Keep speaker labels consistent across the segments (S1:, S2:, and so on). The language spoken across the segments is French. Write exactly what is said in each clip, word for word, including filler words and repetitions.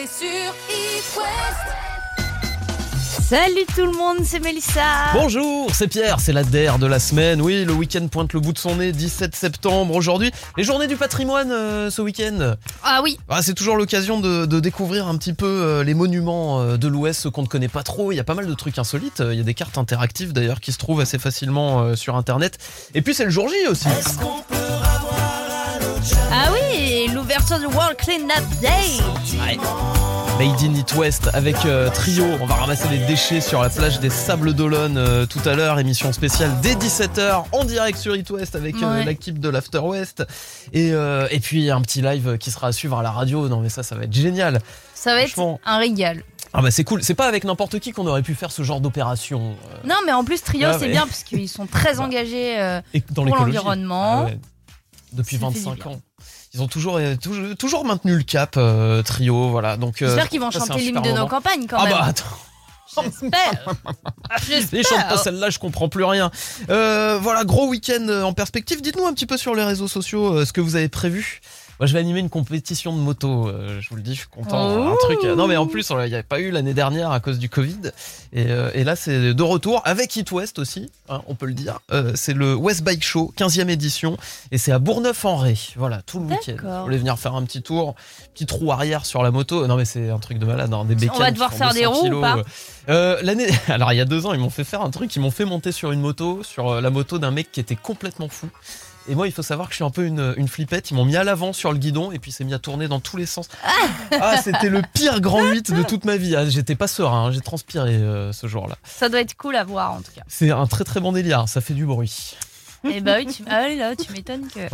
S1: c'est sur It West.
S2: Salut tout le monde, c'est Mélissa.
S3: Bonjour, c'est Pierre, c'est la D E R de la semaine. Oui, le week-end pointe le bout de son nez, dix-sept septembre aujourd'hui. Les journées du patrimoine euh, ce week-end.
S2: Ah oui.
S3: Ah, c'est toujours l'occasion de, de découvrir un petit peu euh, les monuments euh, de l'Ouest, ceux qu'on ne connaît pas trop. Il y a pas mal de trucs insolites. Il y a des cartes interactives d'ailleurs qui se trouvent assez facilement euh, sur internet. Et puis c'est le jour J aussi.
S4: Est-ce qu'on peut avoir un autre jamais?
S2: Ah oui, l'ouverture du World Clean Up Day.
S3: Ouais. Made in It West avec euh, Trio. On va ramasser les déchets sur la plage des Sables d'Olonne euh, tout à l'heure. Émission spéciale dès dix-sept heures en direct sur It West avec euh,
S2: Ouais.
S3: l'équipe de l'After West. Et, euh, et puis un petit live qui sera à suivre à la radio. Non mais ça, ça va être génial.
S2: Ça va être
S3: Franchement.
S2: un régal.
S3: Ah bah c'est cool. C'est pas avec n'importe qui qu'on aurait pu faire ce genre d'opération. euh,
S2: Non mais en plus Trio
S3: Ah,
S2: c'est
S3: mais-
S2: bien parce qu'ils sont très engagés euh,
S3: et dans
S2: pour
S3: l'écologie.
S2: l'environnement.
S3: Ah ouais. Depuis
S2: Ça fait du
S3: vingt-cinq
S2: bien.
S3: ans. Ils ont toujours, euh, toujours, toujours maintenu le cap, euh, Trio. Voilà. Donc, euh,
S2: J'espère qu'ils vont
S3: ça, c'est
S2: chanter
S3: un
S2: l'hymne
S3: super
S2: de nos
S3: moment.
S2: campagnes quand
S3: Ah
S2: même.
S3: bah attends.
S2: J'espère.
S3: Les chante pas
S2: J'espère.
S3: celle-là, je comprends plus rien. Euh, voilà, gros week-end en perspective. Dites-nous un petit peu sur les réseaux sociaux euh, ce que vous avez prévu. Moi, je vais animer une compétition de moto. Euh, je vous le dis, je suis content.
S2: Oh.
S3: Un truc. Non, mais en plus, il n'y avait pas eu l'année dernière à cause du Covid. Et, euh, et là, c'est de retour avec It West aussi. Hein, on peut le dire. Euh, c'est le West Bike Show, quinzième édition, et c'est à Bourgneuf-en-Ré. Voilà, tout le week-end.
S2: D'accord.
S3: Vous voulez venir faire un petit tour, petit trou arrière sur la moto. Non, mais c'est un truc de malade. Hein, des bécanes.
S2: va
S3: qui
S2: devoir
S3: font
S2: faire
S3: deux
S2: des
S3: cents
S2: roues ou
S3: kilos.
S2: pas
S3: Euh, l'année, alors il y a deux ans, ils m'ont fait faire un truc, ils m'ont fait monter sur une moto, sur euh, la moto d'un mec qui était complètement fou. Et moi, il faut savoir que je suis un peu une, une flippette. Ils m'ont mis à l'avant sur le guidon et puis c'est mis à tourner dans tous les sens. Ah, c'était le pire grand huit de toute ma vie. Ah, j'étais pas serein, hein, j'ai transpiré euh, ce jour-là.
S2: Ça doit être cool à voir en tout cas.
S3: C'est un très très bon délire, ça fait du bruit.
S2: Et bah oui, tu, ah oui, là, tu m'étonnes que.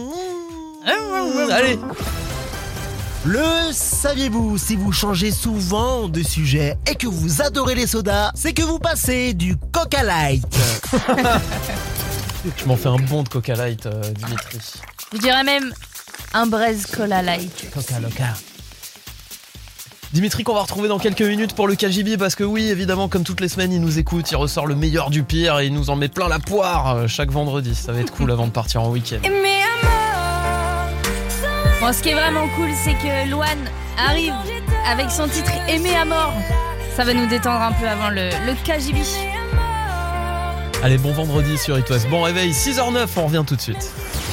S3: Allez,
S4: Le saviez-vous, si vous changez souvent de sujet et que vous adorez les sodas, c'est que vous passez du Coca Light.
S3: je m'en fais un bon de Coca Light, euh, Dimitri.
S2: Je dirais même un braise cola light.
S3: Coca Loca. Dimitri qu'on va retrouver dans quelques minutes pour le K J B parce que oui, évidemment, comme toutes les semaines, il nous écoute, il ressort le meilleur du pire et il nous en met plein la poire euh, chaque vendredi. Ça va être cool avant de partir en week-end.
S2: Bon, ce qui est vraiment cool, c'est que Loane arrive avec son titre Aimé à mort. Ça va nous détendre un peu avant le, le K J B.
S3: Allez, bon vendredi sur It West. Bon réveil, six heures neuf, on revient tout de suite.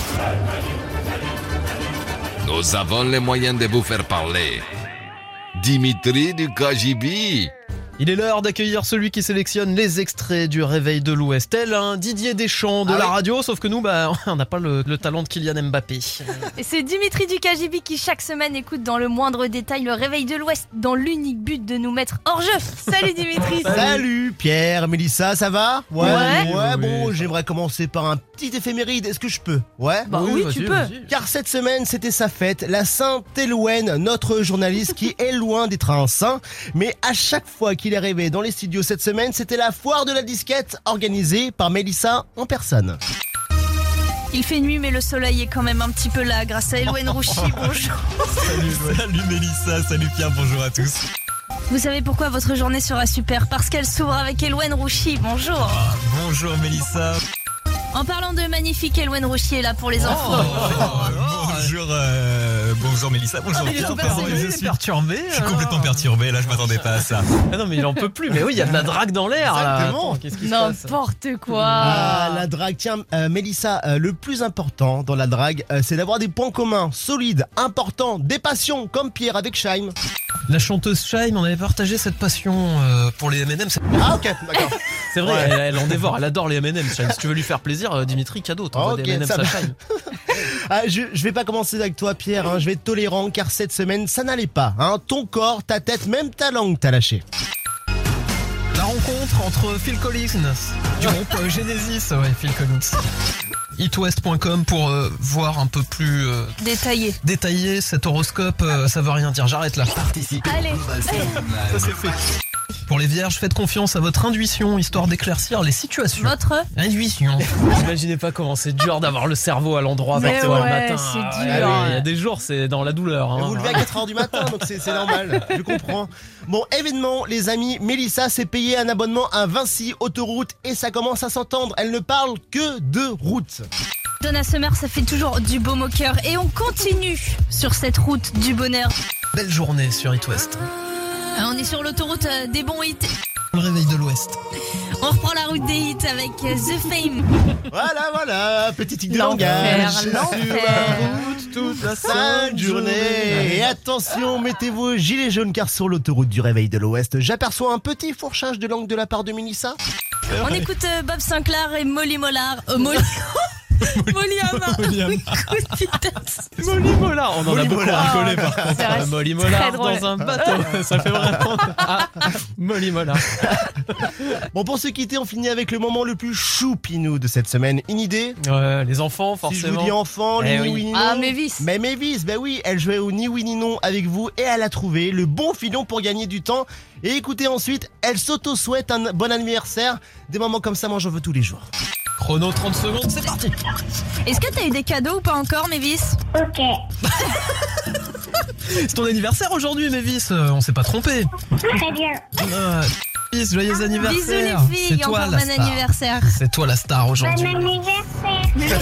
S5: Nous avons les moyens de vous faire parler. Dimitri du K J B.
S3: Il est l'heure d'accueillir celui qui sélectionne les extraits du réveil de l'Ouest. Tel un Didier Deschamps de
S4: Ah
S3: la
S4: oui.
S3: radio, sauf que nous, bah, on n'a pas le, le talent de Kylian Mbappé.
S2: Et c'est Dimitri du K J B qui chaque semaine écoute dans le moindre détail le réveil de l'Ouest dans l'unique but de nous mettre hors jeu. Salut Dimitri.
S4: Salut Pierre, Mélissa, ça va?
S2: Ouais.
S4: Ouais,
S3: Oui,
S4: bon,
S3: oui.
S4: j'aimerais commencer par un petit éphéméride, est-ce que je peux? Ouais.
S2: Bah oui,
S3: vas-y,
S2: tu peux.
S3: vas-y.
S4: Car cette semaine, c'était sa fête, la Sainte-Éloine, notre journaliste qui est loin d'être un saint. Mais à chaque fois qu'il est arrivé dans les studios cette semaine, c'était la foire de la disquette organisée par Mélissa en personne.
S2: Il fait nuit mais le soleil est quand même un petit peu là grâce à Eloane Rouchy. Bonjour.
S6: Salut, salut Mélissa, salut Pierre, bonjour à tous.
S2: Vous savez pourquoi votre journée sera super? Parce qu'elle s'ouvre avec Eloane Rouchy. Bonjour.
S6: Ah, bonjour Mélissa.
S2: En parlant de magnifique, Eloane Rouchy est là pour les infos.
S6: bonjour, euh, bonjour Mélissa, bonjour
S3: Ah, il est
S6: Pierre.
S3: tout
S6: Pardon,
S3: perturbé,
S6: je
S3: il est
S6: suis,
S3: perturbé.
S6: je suis complètement perturbé, là je m'attendais pas à ça.
S3: Ah non, mais il en peut plus. Mais oui, il y a de la drague dans l'air. là.
S4: Exactement.
S3: Attends, qu'est-ce qui se passe?
S2: N'importe quoi.
S4: Ah, la drague. Tiens, euh, Mélissa, euh, le plus important dans la drague, euh, c'est d'avoir des points communs, solides, importants, des passions, comme Pierre avec Scheim.
S3: La chanteuse Shine, on avait partagé cette passion euh, pour les M and M. C'est-
S4: Ah, ok, d'accord.
S3: C'est vrai,
S4: Ouais.
S3: elle, elle en dévore, elle adore les M and M. Shine. Si tu veux lui faire plaisir, euh, Dimitri, cadeau, t'envoies
S4: Ok,
S3: des M and M
S4: ça
S3: à
S4: va.
S3: Shine.
S4: Ah, je, je vais pas commencer avec toi, Pierre, hein, je vais être tolérant, car cette semaine, ça n'allait pas. Hein. Ton corps, ta tête, même ta langue, t'as lâché.
S3: La rencontre entre Phil Collins du groupe euh, Genesis, ouais, Phil Collins. itwest point com pour euh, voir un peu plus euh,
S2: Détaillé.
S3: détaillé cet horoscope, euh, ça veut rien dire, j'arrête là.
S2: Allez.
S3: Ça c'est fait. Pour les vierges, faites confiance à votre intuition, histoire d'éclaircir les situations.
S2: Votre
S3: Intuition. Imaginez pas comment c'est dur d'avoir le cerveau à l'endroit
S2: Mais
S3: parfois le
S2: ouais,
S3: matin.
S2: c'est
S3: Ah
S2: dur.
S3: ouais, ouais, il y a des jours, c'est dans la douleur. Hein.
S4: Vous levez à quatre heures du matin, donc c'est c'est normal, je comprends. Bon, événement, les amis, Mélissa s'est payé un abonnement à Vinci Autoroute et ça commence à s'entendre, elle ne parle que de route.
S2: Donna Summer, ça fait toujours du baume au cœur et on continue sur cette route du bonheur.
S3: Belle journée sur It West.
S2: Ah, on est sur l'autoroute euh, des bons hits.
S3: Le réveil de l'Ouest.
S2: On reprend la route des hits avec euh, The Fame.
S4: Voilà, voilà, petit tic de
S2: L'enfer,
S4: langage. Sur
S2: l'enfer.
S4: la route toute la sainte journée. Et attention, mettez vos gilets jaunes car sur l'autoroute du réveil de l'Ouest, j'aperçois un petit fourchage de langue de la part de Mélissa.
S2: On écoute euh, Bob Sinclair et Molly Mollard. Euh, Molly... Molly Hamar. Écoute, putain.
S3: Molly Mollard, on en
S4: Molly
S3: a beaucoup
S4: Mollard.
S3: rigolé par contre.
S2: C'est vrai,
S3: Molly
S2: c'est
S3: Mollard
S2: très drôle.
S3: dans un bateau, ça fait vraiment... Ah, Molly Mollard.
S4: Bon, pour se quitter, on finit avec le moment le plus choupinou de cette semaine. Une idée?
S3: Ouais, les enfants,
S4: Si je
S3: forcément.
S4: vous dis enfant, le
S3: Eh
S4: ni
S3: oui.
S4: oui ni non.
S2: Ah, Mavis.
S4: Mais Mavis, bah oui, elle jouait au ni oui ni non avec vous et elle a trouvé le bon filon pour gagner du temps. Et écoutez ensuite, elle s'auto-souhaite un bon anniversaire. Des moments comme ça, moi j'en veux tous les jours.
S3: Chrono trente secondes, c'est parti.
S2: Est-ce que t'as eu des cadeaux ou pas encore, Mavis?
S7: Ok,
S3: C'est ton anniversaire aujourd'hui, Mavis, euh, on s'est pas trompé.
S7: très bien.
S3: Euh, Mavis, joyeux anniversaire.
S2: Bisous les filles,
S3: C'est toi
S2: encore
S3: la
S2: bon
S3: star.
S2: anniversaire.
S3: C'est toi la star
S7: Bon
S3: aujourd'hui.
S7: anniversaire.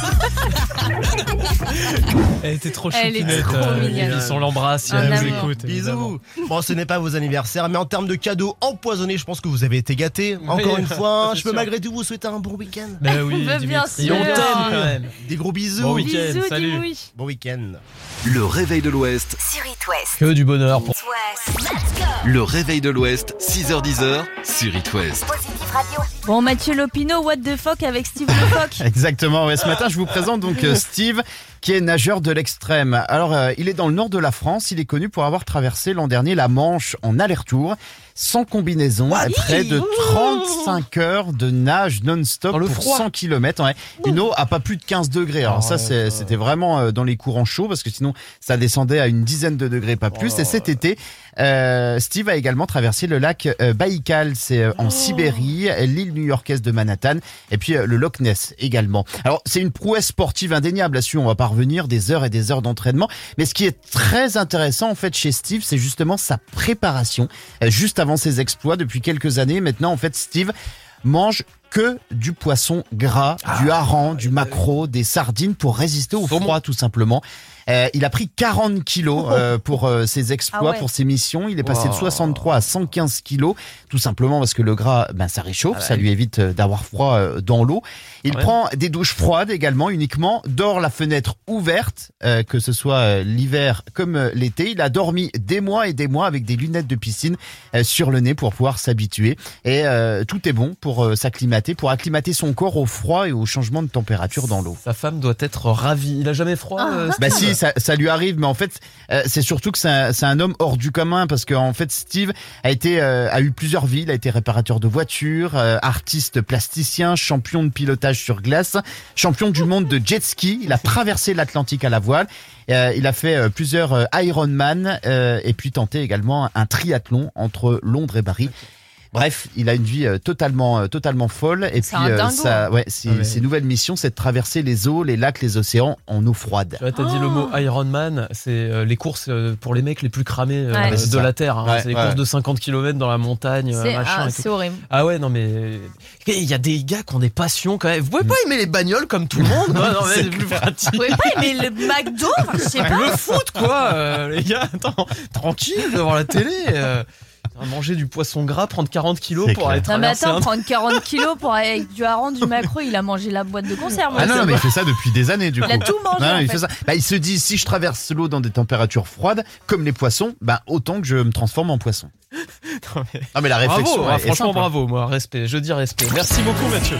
S3: Elle était trop
S2: Elle est
S3: choupinette.
S2: trop
S3: euh,
S2: mignonne.
S3: Mavis, on l'embrasse si
S2: Un
S3: elle nous
S2: amour.
S3: écoute. évidemment.
S4: Bisous. Bon, ce n'est pas vos anniversaires, mais en termes de cadeaux empoisonnés, je pense que vous avez été gâtés. Encore une fois,
S3: c'est
S4: je peux
S3: sûr.
S4: malgré tout vous souhaiter un bon week-end.
S3: Mais oui,
S2: Bah, bien
S3: Dimitri,
S2: sûr.
S3: on t'aime quand même.
S4: Des gros bisous.
S3: Bon week-end.
S2: Bisous,
S3: salut.
S2: Dimoui.
S4: Bon week-end.
S5: Le réveil de l'Ouest,
S1: Sur It West.
S3: Que du bonheur pour
S1: West. Let's go.
S5: le réveil de l'Ouest, six heures dix sur It West.
S1: Positive Radio.
S2: Bon, Mathieu Lopino, what the fuck avec Steve Le Foc.
S8: Exactement, ouais. Ce matin je vous présente donc euh, Steve qui est nageur de l'extrême. Alors euh, il est dans le nord de la France, il est connu pour avoir traversé l'an dernier la Manche en aller-retour, sans combinaison, à près de trente-cinq heures de nage non-stop
S3: Dans le
S8: pour
S3: froid.
S8: cent kilomètres. Ouais. Une eau à pas plus de quinze degrés. Alors
S3: Ah
S8: ça
S3: ouais,
S8: c'est-
S3: ouais.
S8: c'était vraiment euh, dans les courants chauds parce que sinon ça descendait à une dizaine de degrés, pas plus.
S3: Oh.
S8: Et cet été, euh, Steve a également traversé le lac euh, Baïkal, c'est euh, en
S3: Oh.
S8: Sibérie, l'île new-yorkaise de Manhattan, et puis euh, le Loch Ness également. Alors c'est une prouesse sportive indéniable, là-dessus on va pas revenir, des heures et des heures d'entraînement, mais ce qui est très intéressant en fait chez Steve, c'est justement sa préparation, euh, juste avant ses exploits depuis quelques années. Maintenant en fait Steve mange que du poisson gras, du hareng, du maquereau, des sardines pour résister au
S3: Saumon.
S8: froid tout simplement. Euh, il a pris quarante kilos euh, pour euh, ses exploits,
S2: Ah ouais.
S8: pour ses missions. Il est passé de
S3: Wow.
S8: soixante-trois à cent quinze kilos, tout simplement parce que le gras, ben ça réchauffe,
S3: Ah ouais.
S8: ça lui évite euh, d'avoir froid euh, dans l'eau. Il
S3: Ouais.
S8: prend des douches froides également, uniquement, dort la fenêtre ouverte, euh, que ce soit euh, l'hiver comme euh, l'été. Il a dormi des mois et des mois avec des lunettes de piscine euh, sur le nez pour pouvoir s'habituer. Et euh, tout est bon pour euh, s'acclimater, pour acclimater son corps au froid et au changement de température dans l'eau.
S3: Sa femme doit être ravie. Il a jamais froid euh,
S8: Bah
S3: Steve
S8: si, ça, ça lui arrive, mais en fait, euh, c'est surtout que c'est un, c'est un homme hors du commun parce que en fait, Steve a été, euh, a eu plusieurs vies. Il a été réparateur de voitures, euh, artiste plasticien, champion de pilotage sur glace, champion du monde de jet ski. Il a traversé l'Atlantique à la voile. Euh, il a fait euh, plusieurs euh, Ironman euh, et puis tenté également un triathlon entre Londres et Paris. Bref, il a une vie euh, totalement, euh, totalement folle. Et
S2: C'est
S8: puis,
S2: un
S8: euh,
S2: dingo,
S8: sa,
S2: hein.
S8: ouais, ses,
S3: Ah ouais.
S8: ses nouvelles missions, c'est de traverser les eaux, les lacs, les océans en eau froide.
S3: Tu vois, t'as dit le mot Ironman, c'est euh, les courses euh, pour les mecs les plus cramés euh,
S2: Ouais.
S3: de
S8: C'est ça.
S3: la Terre. hein.
S8: Ouais,
S3: c'est les
S8: ouais.
S3: courses de cinquante kilomètres dans la montagne, euh,
S2: C'est
S3: machin.
S2: ah,
S3: et tout.
S2: c'est horrible.
S3: Ah ouais, non mais il y a des gars qui ont des passions quand même. Vous pouvez pas aimer les bagnoles comme tout le monde quoi. Non, mais c'est plus pratique.
S2: Vous pouvez pas aimer le McDo? Enfin, je sais pas.
S3: Le foot quoi, euh, les gars. Attends, tranquille devant la télé. Euh, manger du poisson gras, prendre quarante kilos
S8: C'est
S3: pour
S8: clair.
S3: aller
S2: Non mais
S3: traverser
S2: attends,
S3: un...
S2: prendre quarante kilos pour aller avec du hareng, du maquereau, il a mangé la boîte de conserve.
S8: Ah non, non, mais il fait ça depuis des années du
S2: Il
S8: coup.
S2: a tout mangé.
S8: Non,
S2: en
S8: il
S2: fait.
S8: fait ça. Bah, il se dit si je traverse l'eau dans des températures froides, comme les poissons, bah autant que je me transforme en poisson.
S3: Non, mais-
S8: Ah mais la réflexion,
S3: Bravo,
S8: elle
S3: hein,
S8: est
S3: franchement
S8: simple.
S3: bravo, moi, respect, je dis respect. Merci beaucoup Mathieu.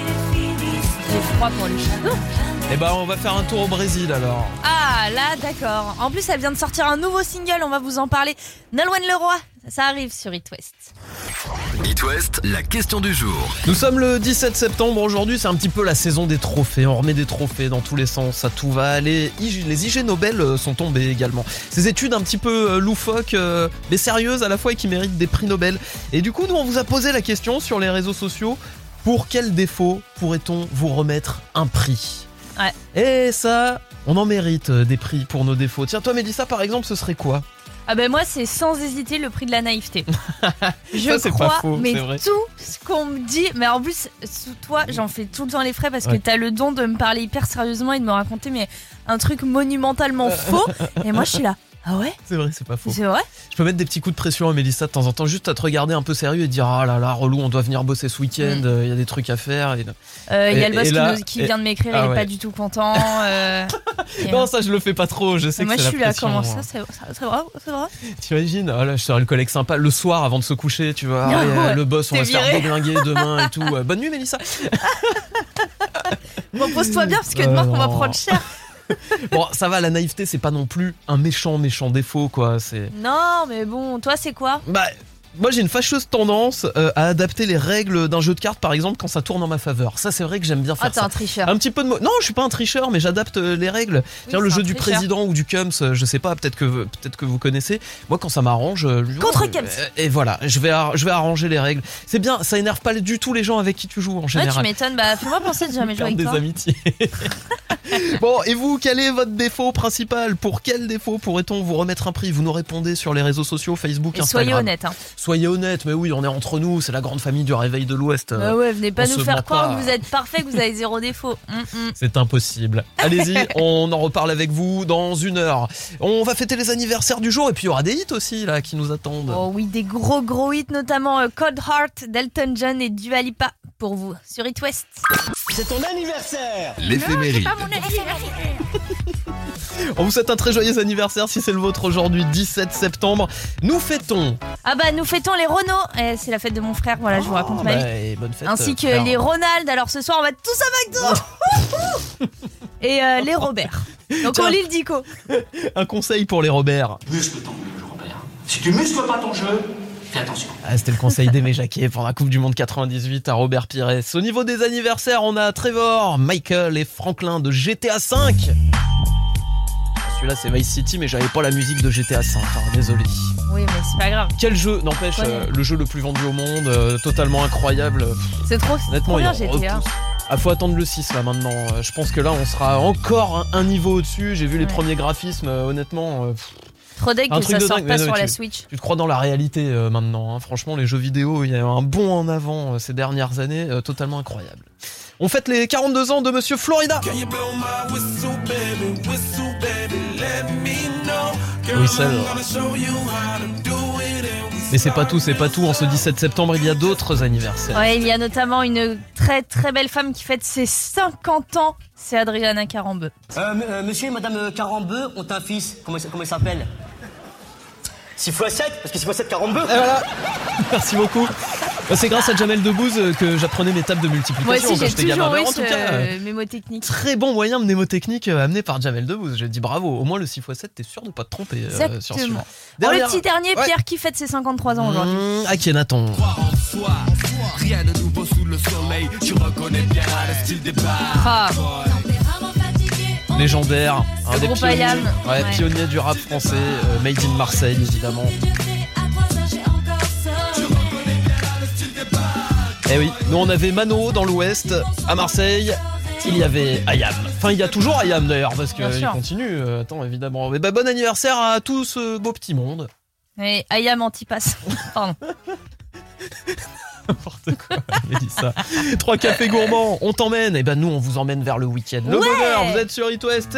S2: J'ai froid pour le château.
S3: Eh ben on va faire un tour au Brésil alors.
S2: Ah là, d'accord. En plus, elle vient de sortir un nouveau single, on va vous en parler. Nolwenn Leroy, ça arrive sur It West.
S5: It West, la question du jour.
S3: Nous sommes le dix-sept septembre, aujourd'hui c'est un petit peu la saison des trophées, on remet des trophées dans tous les sens, à tout va. Les, I G, les I G Nobel euh, sont tombés également. Ces études un petit peu euh, loufoques, euh, mais sérieuses à la fois et qui méritent des prix Nobel. Et du coup nous on vous a posé la question sur les réseaux sociaux, pour quel défaut pourrait-on vous remettre un prix?
S2: Ouais.
S3: Et ça, on en mérite euh, des prix pour nos défauts. Tiens toi Mélissa par exemple, ce serait quoi?
S2: Ah ben moi, c'est sans hésiter le prix de la naïveté. Je
S3: Ça, c'est pas
S2: crois,
S3: faux,
S2: mais
S3: c'est vrai.
S2: tout ce qu'on me dit, mais en plus, sous toi, j'en fais tout le temps les frais parce
S3: Ouais.
S2: que t'as le don de me parler hyper sérieusement et de me raconter mais un truc monumentalement faux. Et moi, je suis là. Ah ouais?
S3: C'est vrai, c'est pas faux.
S2: C'est vrai?
S3: Je peux mettre des petits coups de pression à Mélissa de temps en temps, juste à te regarder un peu sérieux et te dire ah là là, relou, on doit venir bosser ce week-end, il mm. euh, y a des trucs à faire. Il
S2: euh, y a le boss
S3: et
S2: qui,
S3: là,
S2: nous, qui
S3: et...
S2: vient de m'écrire,
S3: ah
S2: il est
S3: ouais.
S2: pas du tout content. Euh...
S3: non, ça je le fais pas trop, je sais
S2: moi,
S3: que c'est la pression.
S2: Moi je suis là, comment ça, c'est, c'est vrai, c'est vrai.
S3: T'imagines, oh là, je serai le collègue sympa le soir avant de se coucher, tu vois.
S2: Non,
S3: ah,
S2: ouais.
S3: Le boss, on
S2: T'es
S3: va se faire
S2: viré.
S3: déglinguer demain et tout. Bonne nuit, Mélissa.
S2: Bon, pose-toi bien parce que demain euh, on va prendre cher.
S3: Bon, ça va, la naïveté, c'est pas non plus un méchant, méchant défaut, quoi. C'est...
S2: Non, mais bon, toi, c'est quoi?
S3: Bah, moi, j'ai une fâcheuse tendance euh, à adapter les règles d'un jeu de cartes, par exemple, quand ça tourne en ma faveur. Ça, c'est vrai que j'aime bien faire
S2: ah, t'es
S3: ça.
S2: un tricheur.
S3: Un petit peu de mo- Non, je suis pas un tricheur, mais j'adapte euh, les règles.
S2: Oui,
S3: Tiens, le jeu du
S2: tricheur.
S3: président ou du Cums, euh, je sais pas, peut-être que, peut-être que vous connaissez. Moi, quand ça m'arrange... Euh,
S2: Contre
S3: euh,
S2: Cums.
S3: Et voilà, je vais, ar- je vais arranger les règles. C'est bien, ça énerve pas du tout les gens avec qui tu joues, en général.
S2: Ouais, tu m'étonnes. Bah, fais-moi penser de jamais jouer avec
S3: des
S2: toi.
S3: amitiés. Bon, et vous, quel est votre défaut principal? Pour quel défaut pourrait-on vous remettre un prix? Vous nous répondez sur les réseaux sociaux, Facebook,
S2: et
S3: Instagram.
S2: soyez honnête. Hein.
S3: Soyez honnête, mais oui, on est entre nous, c'est la grande famille du Réveil de l'Ouest.
S2: Bah ouais, venez pas
S3: on
S2: nous
S3: se
S2: faire
S3: ment
S2: croire
S3: pas.
S2: que vous êtes parfait, que vous avez zéro défaut. Mm-mm.
S3: C'est impossible. Allez-y, on en reparle avec vous dans une heure. On va fêter les anniversaires du jour et puis il y aura des hits aussi là qui nous attendent.
S2: Oh oui, des gros gros hits, notamment euh, Cold Heart d'Elton John et Dua Lipa pour vous sur It West.
S4: C'est ton anniversaire.
S5: L'éphéméride.
S3: On vous souhaite un très joyeux anniversaire si c'est le vôtre aujourd'hui, dix-sept septembre. Nous fêtons.
S2: Ah bah nous fêtons les Renault, eh, c'est la fête de mon frère, voilà, je vous raconte ma vie.
S3: Bah, et bonne fête,
S2: ainsi que
S3: frère.
S2: les Ronald, alors ce soir on va être tous à McDo. Et euh, les Robert. Donc
S3: Tiens.
S2: on lit le dico.
S3: Un conseil pour les Robert.
S9: Muscle ton jeu, Robert. Si tu muscles pas ton jeu, fais attention.
S3: Ah, c'était le conseil d'Aimé Jacquet pour la Coupe du Monde quatre-vingt-dix-huit à Robert Pires. Au niveau des anniversaires, on a Trevor, Michael et Franklin de G T A cinq. Celui-là c'est Vice City, mais j'avais pas la musique de G T A cinq, hein, désolé.
S2: Oui mais c'est pas grave.
S3: Quel jeu, n'empêche,
S2: Ouais.
S3: euh, le jeu le plus vendu au monde, euh, totalement incroyable.
S2: C'est trop, c'est
S3: Honnêtement,
S2: trop bien
S3: il en
S2: G T A.
S3: repousse. Ah, faut attendre le six là maintenant. Euh, Je pense que là on sera encore un, un niveau au-dessus. J'ai vu les
S2: Ouais.
S3: premiers graphismes, euh, honnêtement. euh, pff,
S2: Trop deg
S3: Un
S2: que
S3: truc
S2: ça
S3: de
S2: sorte
S3: dingue,
S2: pas
S3: mais non,
S2: sur
S3: tu-
S2: la Switch.
S3: Tu te crois dans la réalité euh, maintenant. Hein. Franchement, les jeux vidéo, il y a eu un bond en avant euh, ces dernières années, euh, totalement incroyable. On fête les quarante-deux ans de Monsieur Florida. Oui, ça. euh. Mais c'est pas tout, c'est pas tout. En ce dix-sept septembre, il y a d'autres anniversaires.
S2: Ouais, il y a notamment une très très belle femme qui fête ses cinquante ans, c'est Adriana Carambeu.
S10: Euh, m- euh, monsieur et madame Carambeu ont un fils. Comment il, s- comment il s'appelle? six fois sept, parce que six fois sept, Carambeu.
S3: Et voilà. Merci beaucoup. C'est grâce à Jamel Debbouze que j'apprenais mes tables de multiplication
S2: Moi aussi
S3: quand
S2: j'ai
S3: j'étais gamin.
S2: toujours
S3: Mais
S2: eu
S3: en tout cas,
S2: ce
S3: euh,
S2: mémotechnique.
S3: très bon moyen de mnémotechnique euh, amené par Jamel Debbouze. J'ai dit bravo. Au moins le six fois sept, t'es sûr de pas te tromper euh, sur celui-là.
S2: Exactement. Bon, le
S3: Dernière-
S2: petit dernier,
S3: Ouais.
S2: Pierre qui fête ses cinquante-trois ans aujourd'hui.
S3: Mmh, Akhenaton.
S11: Rien de nouveau sous le soleil, tu reconnais bien le style des bars.
S2: Ah,
S3: Légendaire, un
S2: Le
S3: des
S2: groupe
S3: pionniers,
S2: I Am,
S3: ouais,
S2: ouais.
S3: pionnier du rap français, euh, made in Marseille évidemment. Eh oui, nous on avait Mano dans l'Ouest, à Marseille, il y avait I Am. Enfin, il y a toujours I Am d'ailleurs, parce
S2: Bien
S3: qu'il
S2: sûr.
S3: continue. Euh, attends, évidemment. Mais bah, bon anniversaire à tout ce beau petit monde.
S2: et Ayam Antipass. Pardon.
S3: N'importe quoi, Mélissa. Trois cafés gourmands, on t'emmène. Et ben nous, on vous emmène vers le week-end. Le
S2: Ouais.
S3: bonheur, vous êtes sur It West.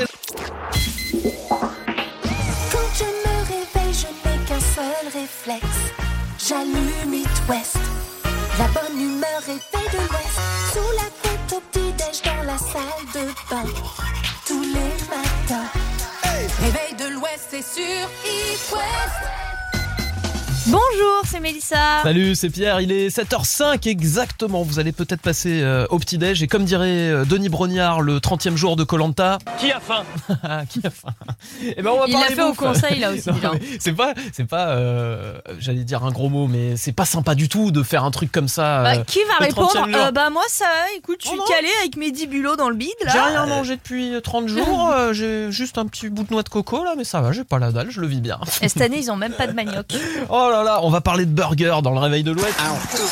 S12: Quand je me réveille, je n'ai qu'un seul réflexe. J'allume It West. La bonne humeur est faite de l'Ouest. Sous la couette au petit-déj dans la salle de bain. Tous les matins. Réveil de l'Ouest, c'est sur It West.
S2: Bonjour, c'est Mélissa.
S3: Salut, c'est Pierre, il est sept heures cinq exactement. Vous allez peut-être passer euh, au petit-déj et comme dirait euh, Denis Brognard le trentième jour de Koh-Lanta.
S10: Qui a faim?
S3: Qui a faim? Eh ben on va
S2: Il l'a
S3: parler
S2: fait au
S3: bouffe.
S2: conseil là aussi.
S3: Non,
S2: là.
S3: mais c'est pas, c'est pas, euh, j'allais dire un gros mot, mais c'est pas sympa du tout de faire un truc comme ça.
S2: Bah,
S3: euh,
S2: qui va
S3: le
S2: répondre
S3: trentième jour.
S2: euh, Bah moi ça, écoute, je suis
S3: Oh non.
S2: calée avec mes dix bulots dans le bide là.
S3: J'ai rien mangé depuis trente jours, euh, j'ai juste un petit bout de noix de coco là, mais ça va, j'ai pas la dalle, je le vis bien.
S2: Et cette année ils ont même pas de manioc.
S3: Oh là là, on va parler de burger dans le réveil de l'Ouest.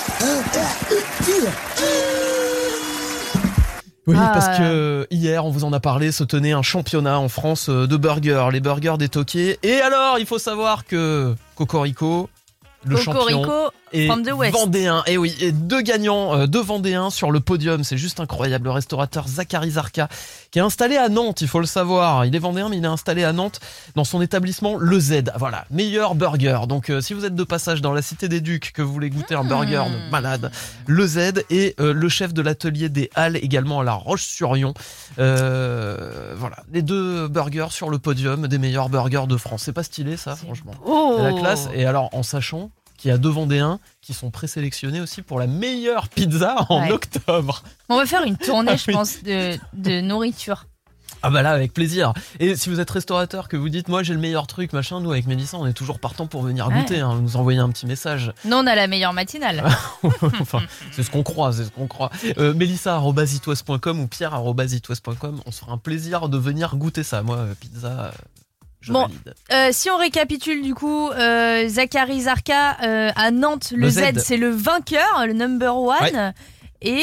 S3: Oui,
S2: Ah,
S3: parce que hier, on vous en a parlé, se tenait un championnat en France de burgers, les burgers des Toqués. Et alors, il faut savoir que Cocorico, le champion,
S2: Cocorico,
S3: et
S2: From the West.
S3: Vendéen. Et oui, et deux gagnants, euh, deux Vendéens sur le podium. C'est juste incroyable. Le restaurateur Zachary Zarka, qui est installé à Nantes, il faut le savoir. Il est Vendéen, mais il est installé à Nantes dans son établissement Le Z. Voilà, meilleur burger. Donc, euh, si vous êtes de passage dans la Cité des Ducs, que vous voulez goûter un burger de malade, Le Z et euh, le chef de l'atelier des Halles également à La Roche-sur-Yon. Euh, voilà, les deux burgers sur le podium des meilleurs burgers de France. C'est pas stylé ça, franchement.
S2: Oh.
S3: C'est la classe. Et alors, en sachant qu'il y a deux Vendéens qui sont présélectionnés aussi pour la meilleure pizza en
S2: Ouais.
S3: octobre.
S2: On va faire une tournée,
S3: Ah
S2: je
S3: oui.
S2: pense, de, de nourriture.
S3: Ah bah là, avec plaisir. Et si vous êtes restaurateur, que vous dites moi j'ai le meilleur truc, machin, nous avec Mélissa on est toujours partant pour venir
S2: Ouais.
S3: goûter, hein, vous nous envoyez un petit message.
S2: Nous, on a la meilleure matinale.
S3: Enfin, c'est ce qu'on croit, c'est ce qu'on croit. Euh, Mélissa arobase itwest point com ou Pierre arobase itwest point com, on se fera un plaisir de venir goûter ça. Moi, euh, pizza, euh, je
S2: Bon,
S3: valide.
S2: euh, si on récapitule du coup, euh, Zachary Zarka euh, à Nantes, le,
S3: Le
S2: Z,
S3: Z.
S2: c'est le vainqueur, le number one.
S3: Ouais.
S2: Et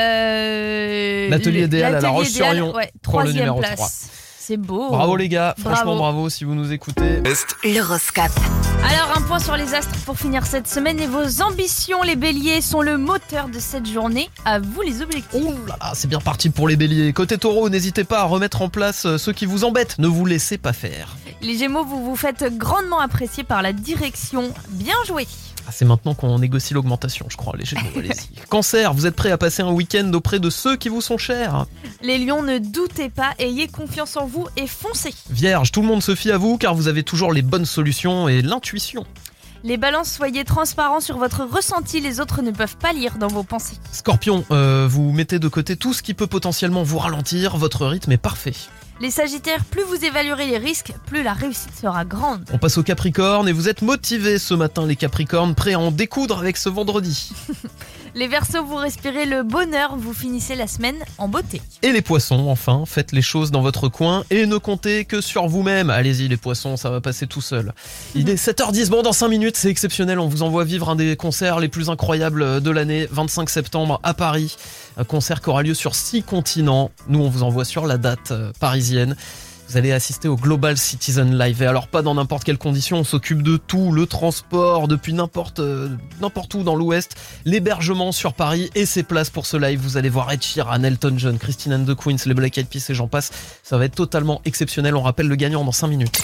S2: euh,
S3: L'atelier
S2: le-
S3: des Halles à La
S2: l'atelier des Halles,
S3: Roche-sur-Yon
S2: ouais,
S3: pour le
S2: troisième
S3: numéro
S2: place.
S3: trois.
S2: C'est beau.
S3: Bravo les gars, franchement
S2: Bravo.
S3: bravo si vous nous écoutez.
S1: L'horoscope.
S2: Alors un point sur les astres pour finir cette semaine et vos ambitions, les béliers, sont le moteur de cette journée. À vous les objectifs.
S3: Ouh là là, c'est bien parti pour les béliers. Côté taureau, n'hésitez pas à remettre en place euh, ceux qui vous embêtent, ne vous laissez pas faire.
S2: Les gémeaux, vous vous faites grandement apprécier par la direction. Bien joué.
S3: Ah, c'est maintenant qu'on négocie l'augmentation, je crois, les gémeaux, allez-y. Cancer, vous êtes prêts à passer un week-end auprès de ceux qui vous sont chers.
S2: Les lions, ne doutez pas, ayez confiance en vous et foncez.
S3: Vierge, tout le monde se fie à vous car vous avez toujours les bonnes solutions et l'intuition.
S2: Les balances, soyez transparents sur votre ressenti, les autres ne peuvent pas lire dans vos pensées.
S3: Scorpion, euh, vous mettez de côté tout ce qui peut potentiellement vous ralentir, votre rythme est parfait.
S2: Les sagittaires, plus vous évaluerez les risques, plus la réussite sera grande.
S3: On passe au Capricorne et vous êtes motivés ce matin les Capricornes, prêts à en découdre avec ce vendredi.
S2: Les Verseaux, vous respirez le bonheur, vous finissez la semaine en beauté.
S3: Et les Poissons, enfin, faites les choses dans votre coin et ne comptez que sur vous-même. Allez-y les Poissons, ça va passer tout seul. Il est sept heures dix, bon dans cinq minutes, c'est exceptionnel, on vous envoie vivre un des concerts les plus incroyables de l'année, vingt-cinq septembre à Paris. Un concert qui aura lieu sur six continents. Nous, on vous envoie sur la date euh, parisienne. Vous allez assister au Global Citizen Live. Et alors, pas dans n'importe quelle condition, on s'occupe de tout. Le transport, depuis n'importe euh, n'importe où dans l'Ouest. L'hébergement sur Paris et ses places pour ce live. Vous allez voir Ed Sheeran, Elton John, Christine and the Queens, les Black Eyed Peas et j'en passe. Ça va être totalement exceptionnel. On rappelle le gagnant dans cinq minutes.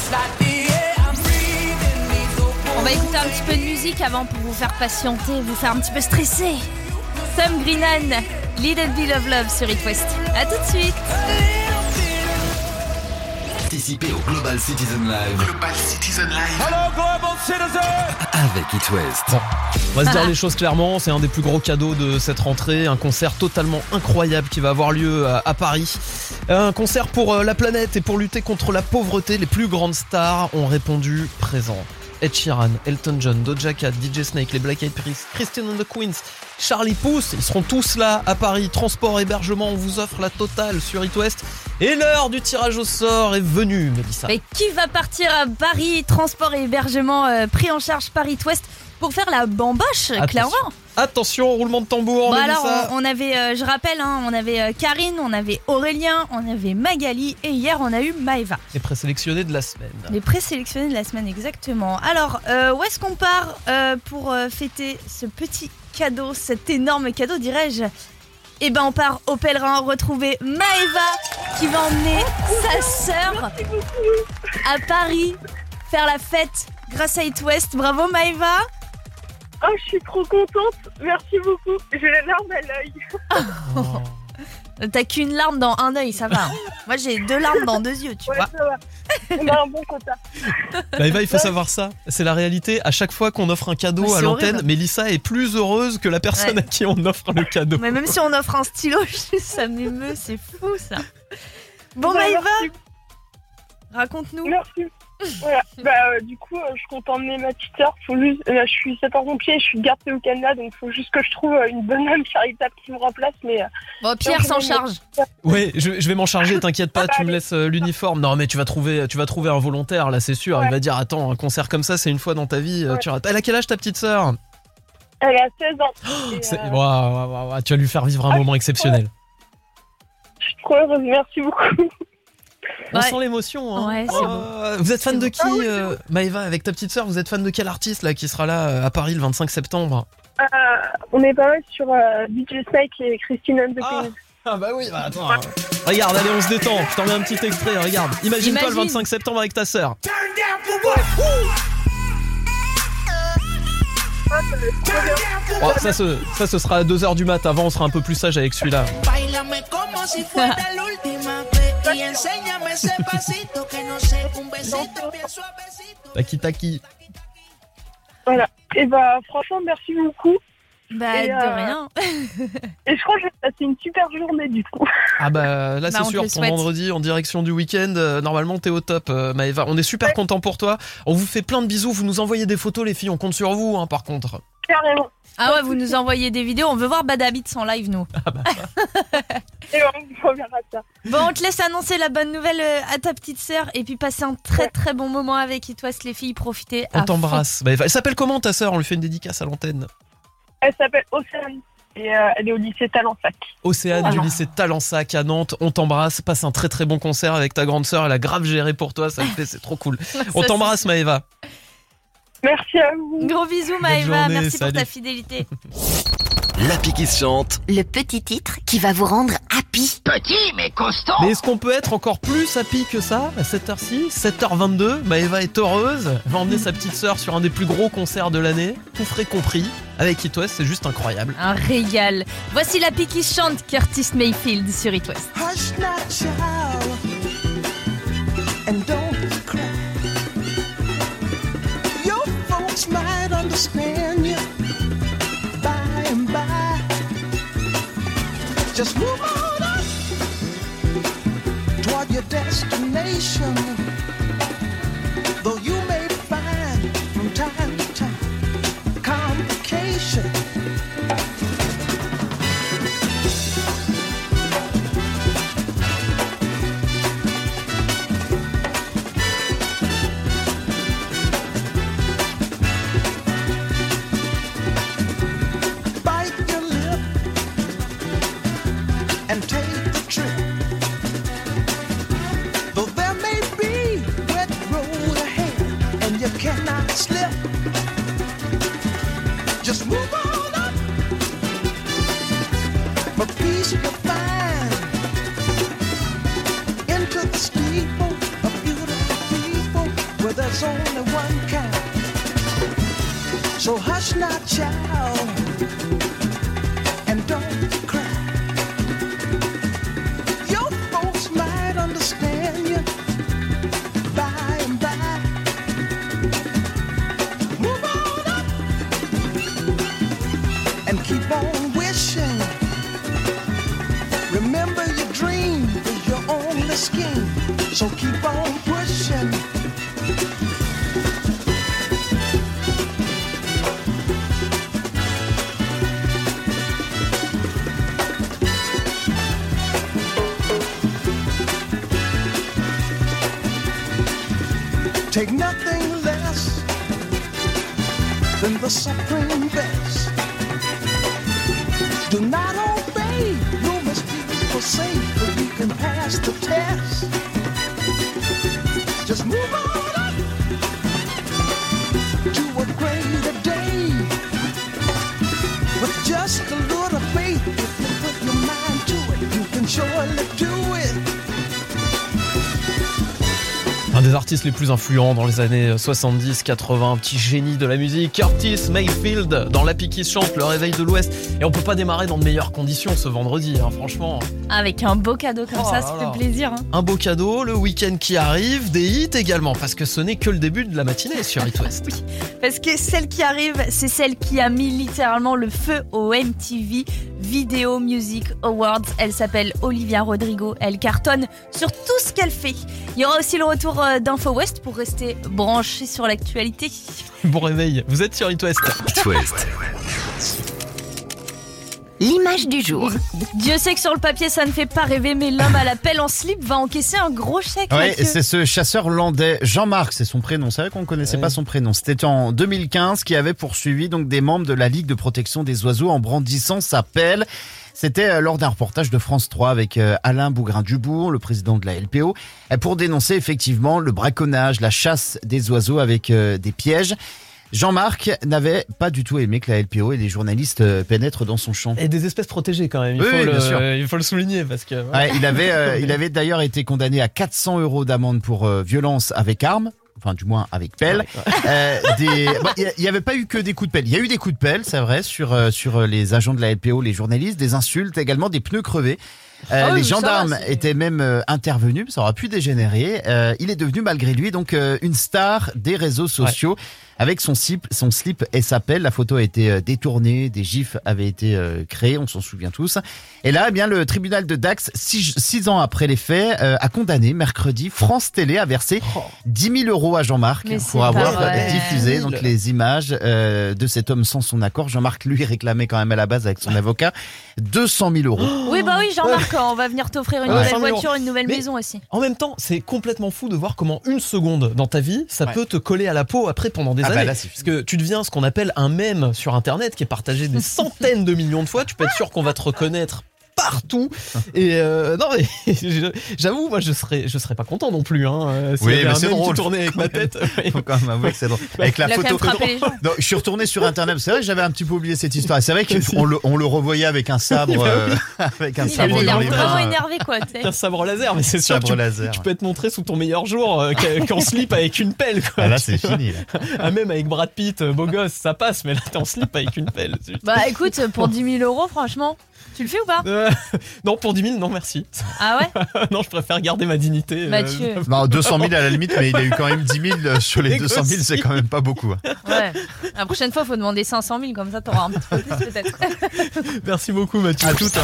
S2: On va écouter un petit peu de musique avant pour vous faire patienter, vous faire un petit peu stresser. Tom Greenan, Little Bit of Love sur It West. A tout de suite.
S13: Participez au Global Citizen Live. Global Citizen Live.
S11: Hello, Global Citizen!
S13: Avec It West.
S3: Bon, on va se dire les choses clairement, c'est un des plus gros cadeaux de cette rentrée, un concert totalement incroyable qui va avoir lieu à, à Paris. Un concert pour euh, la planète et pour lutter contre la pauvreté. Les plus grandes stars ont répondu présent. Ed Sheeran, Elton John, Doja Cat, D J Snake, les Black Eyed Peas, Christine and the Queens, Charlie Puth, ils seront tous là à Paris. Transport, hébergement, on vous offre la totale sur It West. Et l'heure du tirage au sort est venue, Mélissa.
S2: Mais qui va partir à Paris, transport et hébergement euh, pris en charge par It West pour faire la bamboche,
S3: Attention.
S2: clairement.
S3: Attention, roulement de tambour,
S2: Bon
S3: Mélissa.
S2: alors, on, on avait, euh, je rappelle, hein, on avait euh, Karine, on avait Aurélien, on avait Magali et hier on a eu Maëva.
S3: Les présélectionnés de la semaine.
S2: Les présélectionnés de la semaine, exactement. Alors, euh, où est-ce qu'on part euh, pour euh, fêter ce petit cadeau, cet énorme cadeau, dirais-je? Eh ben, on part au Pèlerin retrouver Maëva qui va emmener sa sœur à Paris faire la fête grâce à It West. Bravo Maëva.
S14: Oh, je suis trop contente. Merci beaucoup. J'ai la larme à l'œil.
S2: T'as qu'une larme dans un œil, ça va. Hein. Moi, j'ai deux larmes dans deux yeux, tu
S14: Ouais,
S2: vois.
S14: ça va. On a un bon quota.
S3: Maëva, il faut savoir ça. C'est la réalité. À chaque fois qu'on offre un cadeau
S2: Mais
S3: à
S2: c'est
S3: l'antenne,
S2: horrible.
S3: Mélissa est plus heureuse que la personne
S2: Ouais.
S3: à qui on offre le cadeau.
S2: Mais même si on offre un stylo, ça m'émeut, c'est fou ça. Bon
S14: Bah,
S2: Maëva,
S14: merci.
S2: raconte-nous.
S14: Merci. Voilà. Bah, euh, du coup, euh, je compte emmener ma petite sœur. Faut juste, euh, je suis sapeur-pompier, je suis garde au Canada, donc faut juste que je trouve euh, une bonne âme charitable qui me remplace. Mais euh,
S2: Bon, Pierre s'en charge.
S3: Ouais, je, je vais m'en charger, t'inquiète pas, tu me laisses euh, l'uniforme. Non, mais tu vas trouver, tu vas trouver un volontaire, là, c'est sûr.
S14: Ouais.
S3: Il va dire, attends, un concert comme ça, c'est une fois dans ta vie. euh,
S14: Ouais.
S3: Tu rates. Elle a quel âge ta petite sœur?
S14: elle a seize ans. Et,
S3: C'est-
S14: euh,
S3: Waouh, waouh, waouh, waouh, tu vas lui faire vivre un
S14: Ah,
S3: moment exceptionnel.
S14: je suis trop heureuse. Merci beaucoup.
S3: On
S2: Ouais.
S3: sent l'émotion. Hein.
S2: Ouais, c'est
S3: Oh,
S2: beau.
S3: vous êtes fan
S2: C'est
S3: de
S2: beau.
S3: qui, euh, Maëva, avec ta petite sœur? Vous êtes fan de quel artiste là qui sera là euh, à Paris le vingt-cinq septembre?
S14: Euh, on est pas mal sur euh, D J Snake et Christine and the
S3: Ah.
S14: Queens.
S3: Ah bah oui, bah attends. hein. Regarde, allez, on se détend. Je t'en mets un petit extrait. Regarde. Imagine-toi le
S2: Imagine.
S3: vingt-cinq septembre avec ta sœur. Oh, ça, ce, ça, ce sera à deux heures du mat. Avant, on sera un peu plus sage avec celui-là.
S11: Báilame como si fuera la última vez y enséñame ese pasito que no sé, un besito bien suavecito.
S3: Taki taki.
S14: Voilà. Et bah franchement, merci beaucoup.
S2: Bah,
S14: Et,
S2: de
S14: euh,
S2: rien.
S14: Et je crois que j'ai passé une super journée du coup.
S3: Ah bah là
S2: Bah,
S3: c'est
S2: on te
S3: sûr,
S2: le
S3: ton
S2: souhaite.
S3: vendredi en direction du week-end, euh, normalement t'es au top euh, Maëva. On est super content pour toi. On vous fait plein de bisous, vous nous envoyez des photos les filles, on compte sur vous hein, par contre.
S14: Carrément.
S2: Ah ouais, vous nous envoyez des vidéos. On veut voir Bad Habits en live, nous.
S14: Et on verra ça.
S2: Bon, on te laisse annoncer la bonne nouvelle euh, à ta petite sœur et puis passer un très très bon moment avec It West, les filles. Profitez.
S3: On
S2: à
S3: t'embrasse. Maëva. Elle s'appelle comment ta sœur? On lui fait une dédicace à l'antenne.
S14: Elle s'appelle Océane et euh, elle est au lycée Talensac.
S3: Océane
S14: Voilà.
S3: du lycée Talensac à Nantes, on t'embrasse. Passe un très très bon concert avec ta grande sœur, elle a grave géré pour toi, ça le fait, c'est trop cool. On
S2: Ça,
S3: t'embrasse Maëva.
S14: Merci à vous.
S2: Gros bisous, Maëva.
S3: journée,
S2: Merci
S3: salut.
S2: pour ta fidélité.
S13: L'appli qui se chante.
S1: Le petit titre qui va vous rendre happy.
S9: Petit mais costaud.
S3: Mais est-ce qu'on peut être encore plus happy que ça à cette heure-ci? sept heures vingt-deux, Maëva est heureuse. Elle va emmener sa petite sœur sur un des plus gros concerts de l'année, tout frais compris. Avec It West, c'est juste incroyable.
S2: Un régal. Voici la pique qui chante Curtis Mayfield sur It West.
S11: Hush not, child, and don't cry. Your folks might understand you by and by. Just move on up toward your destination. Though you may find from time to time complication. Bite your lip and take the trip. Though there may be wet road ahead and you cannot slip, just move on up. For peace you'll find into the steeple of beautiful people where there's only one kind. So hush not, child, and don't cry. Your folks might understand you by and by. Move on up and keep on wishing. Remember your dream is your only scheme, so keep on pushing. Take nothing less than the supreme best. Do not obey rumors people say, but you can pass the test. Just move on up to a greater day. With just a little faith, if you put your mind to it, you can surely do it.
S3: Un des artistes les plus influents dans les années soixante-dix quatre-vingts, un petit génie de la musique, Curtis Mayfield, dans l'appli qui se chante, le réveil de l'Ouest. Et on peut pas démarrer dans de meilleures conditions ce vendredi, hein, franchement.
S2: Avec un beau cadeau comme
S3: Oh
S2: ça,
S3: là
S2: ça
S3: là.
S2: fait plaisir. Hein.
S3: Un beau cadeau, le week-end qui arrive, des hits également, parce que ce n'est que le début de la matinée sur It West.
S2: Oui, parce que celle qui arrive, c'est celle qui a mis littéralement le feu au M T V Video Music Awards. Elle s'appelle Olivia Rodrigo. Elle cartonne sur tout ce qu'elle fait. Il y aura aussi le retour euh, d'Info West pour rester branché sur l'actualité.
S3: Bon réveil, vous êtes sur It West.
S13: It West.
S1: L'image du jour.
S2: Dieu sait que sur le papier ça ne fait pas rêver, mais l'homme à la pelle en slip va encaisser un gros chèque.
S8: Ouais,
S2: Mathieu.
S8: c'est ce chasseur hollandais, Jean-Marc, c'est son prénom. C'est vrai qu'on ne connaissait
S3: Ouais.
S8: pas son prénom. C'était en deux mille quinze qui avait poursuivi donc des membres de la Ligue de protection des oiseaux en brandissant sa pelle. C'était euh, lors d'un reportage de France trois avec euh, Alain Bougrain-Dubourg, le président de la L P O, euh, pour dénoncer effectivement le braconnage, la chasse des oiseaux avec euh, des pièges. Jean-Marc n'avait pas du tout aimé que la L P O et les journalistes euh, pénètrent dans son champ.
S3: Et des espèces protégées quand même, il,
S8: Oui,
S3: faut,
S8: oui,
S3: le,
S8: bien sûr.
S3: il faut le souligner parce que... voilà.
S8: Ouais, il avait, euh, il avait d'ailleurs été condamné à quatre cents euros d'amende pour euh, violence avec arme. Enfin, du moins avec pelle. Euh, des... bon, il n'y avait pas eu que des coups de pelle. Il y a eu des coups de pelle, c'est vrai, sur euh, sur les agents de la L P O, les journalistes, des insultes, également des pneus crevés. Euh,
S2: Ah oui,
S8: les
S2: mais ça
S8: gendarmes
S2: va, c'est-
S8: étaient même euh, intervenus, ça aura pu dégénérer. Euh, il est devenu malgré lui donc euh, une star des réseaux sociaux avec son slip, son slip et sa pelle. La photo a été euh, détournée, des gifs avaient été euh, créés, on s'en souvient tous. Et là, eh bien, le tribunal de Dax, six, six ans après les faits, euh, a condamné mercredi France Télé à verser dix mille euros à Jean-Marc
S2: Mais c'est
S8: pour avoir
S2: pas vrai.
S8: diffusé donc les images euh, de cet homme sans son accord. Jean-Marc lui réclamait quand même à la base avec son avocat deux cent mille euros.
S2: Oui, bah oui, Jean-Marc, on va venir t'offrir une
S3: Ouais.
S2: nouvelle
S3: cent mille
S2: voiture,
S3: euros.
S2: une nouvelle
S3: Mais-
S2: maison aussi.
S3: En même temps, c'est complètement fou de voir comment une seconde dans ta vie, ça
S8: Ouais.
S3: peut te coller à la peau après pendant des
S8: Ah bah
S3: années.
S8: là, c'est
S3: Parce que tu deviens ce qu'on appelle un mème sur Internet qui est partagé des centaines de millions de fois. Tu peux être sûr qu'on va te reconnaître partout. Et euh, non, mais je- j'avoue, moi, je serais, je serais pas content non plus. Hein, euh, s'il
S8: Oui,
S3: y avait
S8: mais
S3: un
S8: c'est
S3: mème
S8: drôle.
S3: qui tournait avec ma tête.
S8: Faut quand même avouer que c'est drôle. Avec la
S2: Il a quand
S8: photo.
S2: même frappé les gens.
S8: Non, je suis retourné sur internet. C'est vrai que j'avais un petit peu oublié cette histoire. Et c'est vrai qu'on le, on le revoyait avec un sabre, euh, avec un
S2: Il
S8: sabre
S2: avait
S8: dans
S2: l'air
S8: les
S2: vraiment
S8: mains.
S2: énervé, quoi. tu sais.
S3: Un sabre laser, mais c'est sûr que
S8: Sabre
S3: tu,
S8: laser.
S3: tu peux être montré sous ton meilleur jour euh, qu'en qu'en slip avec une pelle. Quoi.
S8: Ah, là,
S3: Tu
S8: c'est
S3: vois.
S8: fini. Là.
S3: Ah, même avec Brad Pitt, euh, beau gosse, ça passe, mais là t'es en slip avec une pelle. zut.
S2: Bah écoute, pour dix mille euros, franchement, tu le fais ou pas?
S3: Euh, non, pour dix mille, non merci.
S2: Ah ouais?
S3: Non, je préfère garder ma dignité. euh,
S2: Mathieu.
S8: Non, deux cent mille à la limite, mais il a eu quand même dix mille sur les deux cent mille, c'est quand même pas beaucoup. hein.
S2: Ouais. La prochaine fois, faut demander cinq cent mille, comme ça t'auras un petit peu plus peut-être.
S3: Merci beaucoup, Mathieu.
S8: À tout. hein.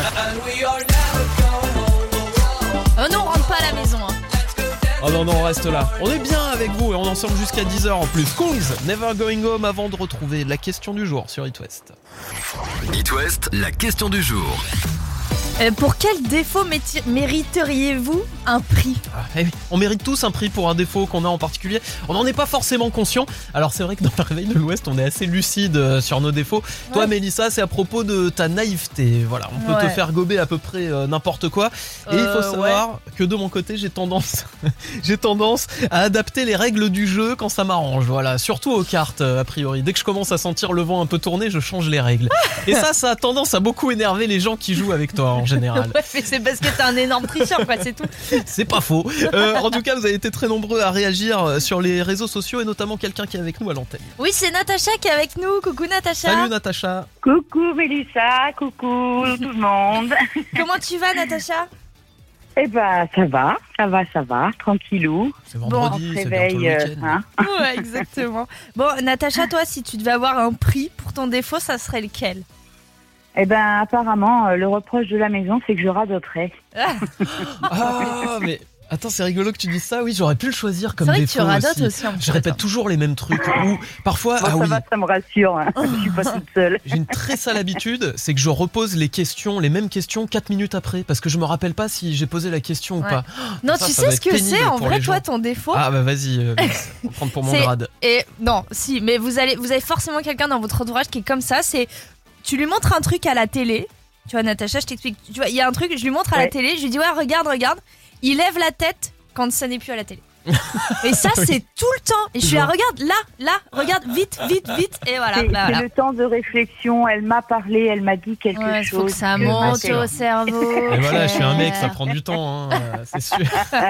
S2: Oh non, on rentre pas à la maison. Hein.
S3: Oh non, non, on reste là. On est bien avec vous et on est ensemble jusqu'à dix heures en plus. Kungs, Never Going Home avant de retrouver la question du jour sur It West.
S13: It West, la question du jour.
S2: Euh, pour quel défaut méti- mériteriez-vous un prix?
S3: Ah, eh oui, on mérite tous un prix pour un défaut qu'on a en particulier. On n'en est pas forcément conscient. Alors c'est vrai que dans le réveil de l'Ouest, on est assez lucide euh, sur nos défauts. Toi,
S2: Ouais.
S3: Mélissa, c'est à propos de ta naïveté. Voilà, on peut te
S2: Ouais.
S3: faire gober à peu près euh, n'importe quoi. Et il faut
S2: Euh,
S3: savoir que de mon côté, j'ai tendance, j'ai tendance à adapter les règles du jeu quand ça m'arrange. Voilà, surtout aux cartes euh, a priori. Dès que je commence à sentir le vent un peu tourner, je change les règles. Et ça, ça a tendance à beaucoup énerver les gens qui jouent avec toi en général.
S2: Ouais, mais c'est parce que t'es un énorme tricheur, quoi, c'est tout.
S3: C'est pas faux. Euh, en tout cas, vous avez été très nombreux à réagir sur les réseaux sociaux et notamment quelqu'un qui est avec nous à l'antenne.
S2: Oui, c'est Natacha qui est avec nous. Coucou Natacha.
S3: Salut Natacha.
S15: Coucou Mélissa, coucou tout le monde.
S2: Comment tu vas, Natacha?
S15: Eh ben, ça va, ça va, ça va, tranquillou.
S3: C'est
S2: Bon,
S3: vendredi,
S15: on se
S3: c'est bientôt le
S15: réveille,
S3: week-end.
S15: euh, hein.
S2: Ouais, exactement. Bon, Natacha, toi, si tu devais avoir un prix pour ton défaut, ça serait lequel?
S15: Eh ben, apparemment, euh, le reproche de la maison, c'est que je radoterais.
S3: Ah, mais attends, c'est rigolo que tu dises ça. Oui, j'aurais pu le choisir comme
S2: C'est vrai que
S3: défaut
S2: tu radotes
S3: aussi.
S2: aussi un peu,
S3: Je répète
S2: toi.
S3: toujours les mêmes trucs. Ou parfois,
S15: Bon,
S3: ah
S15: ça
S3: oui.
S15: va, ça me rassure, hein. Je suis pas toute seule.
S3: J'ai une très sale habitude, c'est que je repose les questions, les mêmes questions quatre minutes après, parce que je me rappelle pas si j'ai posé la question
S2: Ouais.
S3: ou pas.
S2: Non,
S3: Ça,
S2: tu
S3: ça
S2: sais
S3: va
S2: ce
S3: être
S2: que
S3: pénible
S2: c'est en
S3: pour
S2: vrai,
S3: les
S2: toi,
S3: gens.
S2: ton défaut?
S3: Ah bah vas-y, euh, on va prendre pour mon
S2: C'est-
S3: grade.
S2: Et non, si, mais vous allez, vous avez forcément quelqu'un dans votre entourage qui est comme ça. C'est, tu lui montres un truc à la télé. Tu vois, Natacha, je t'explique. Tu vois, il y a un truc, je lui montre à la
S15: Ouais.
S2: télé. Je lui dis ouais, regarde, regarde. Il lève la tête quand ça n'est plus à la télé. Et ça, c'est tout le temps. Et je suis là, regarde, là, là, regarde, vite, vite, vite. Et voilà.
S15: C'est
S2: bah,
S15: c'est
S2: voilà.
S15: le temps de réflexion, elle m'a parlé, elle m'a dit quelque
S2: Ouais,
S15: chose.
S2: faut que ça
S15: que
S2: monte
S15: ma-
S2: au cerveau.
S3: Et voilà, je suis un mec, ça prend du temps, hein, euh, c'est sûr.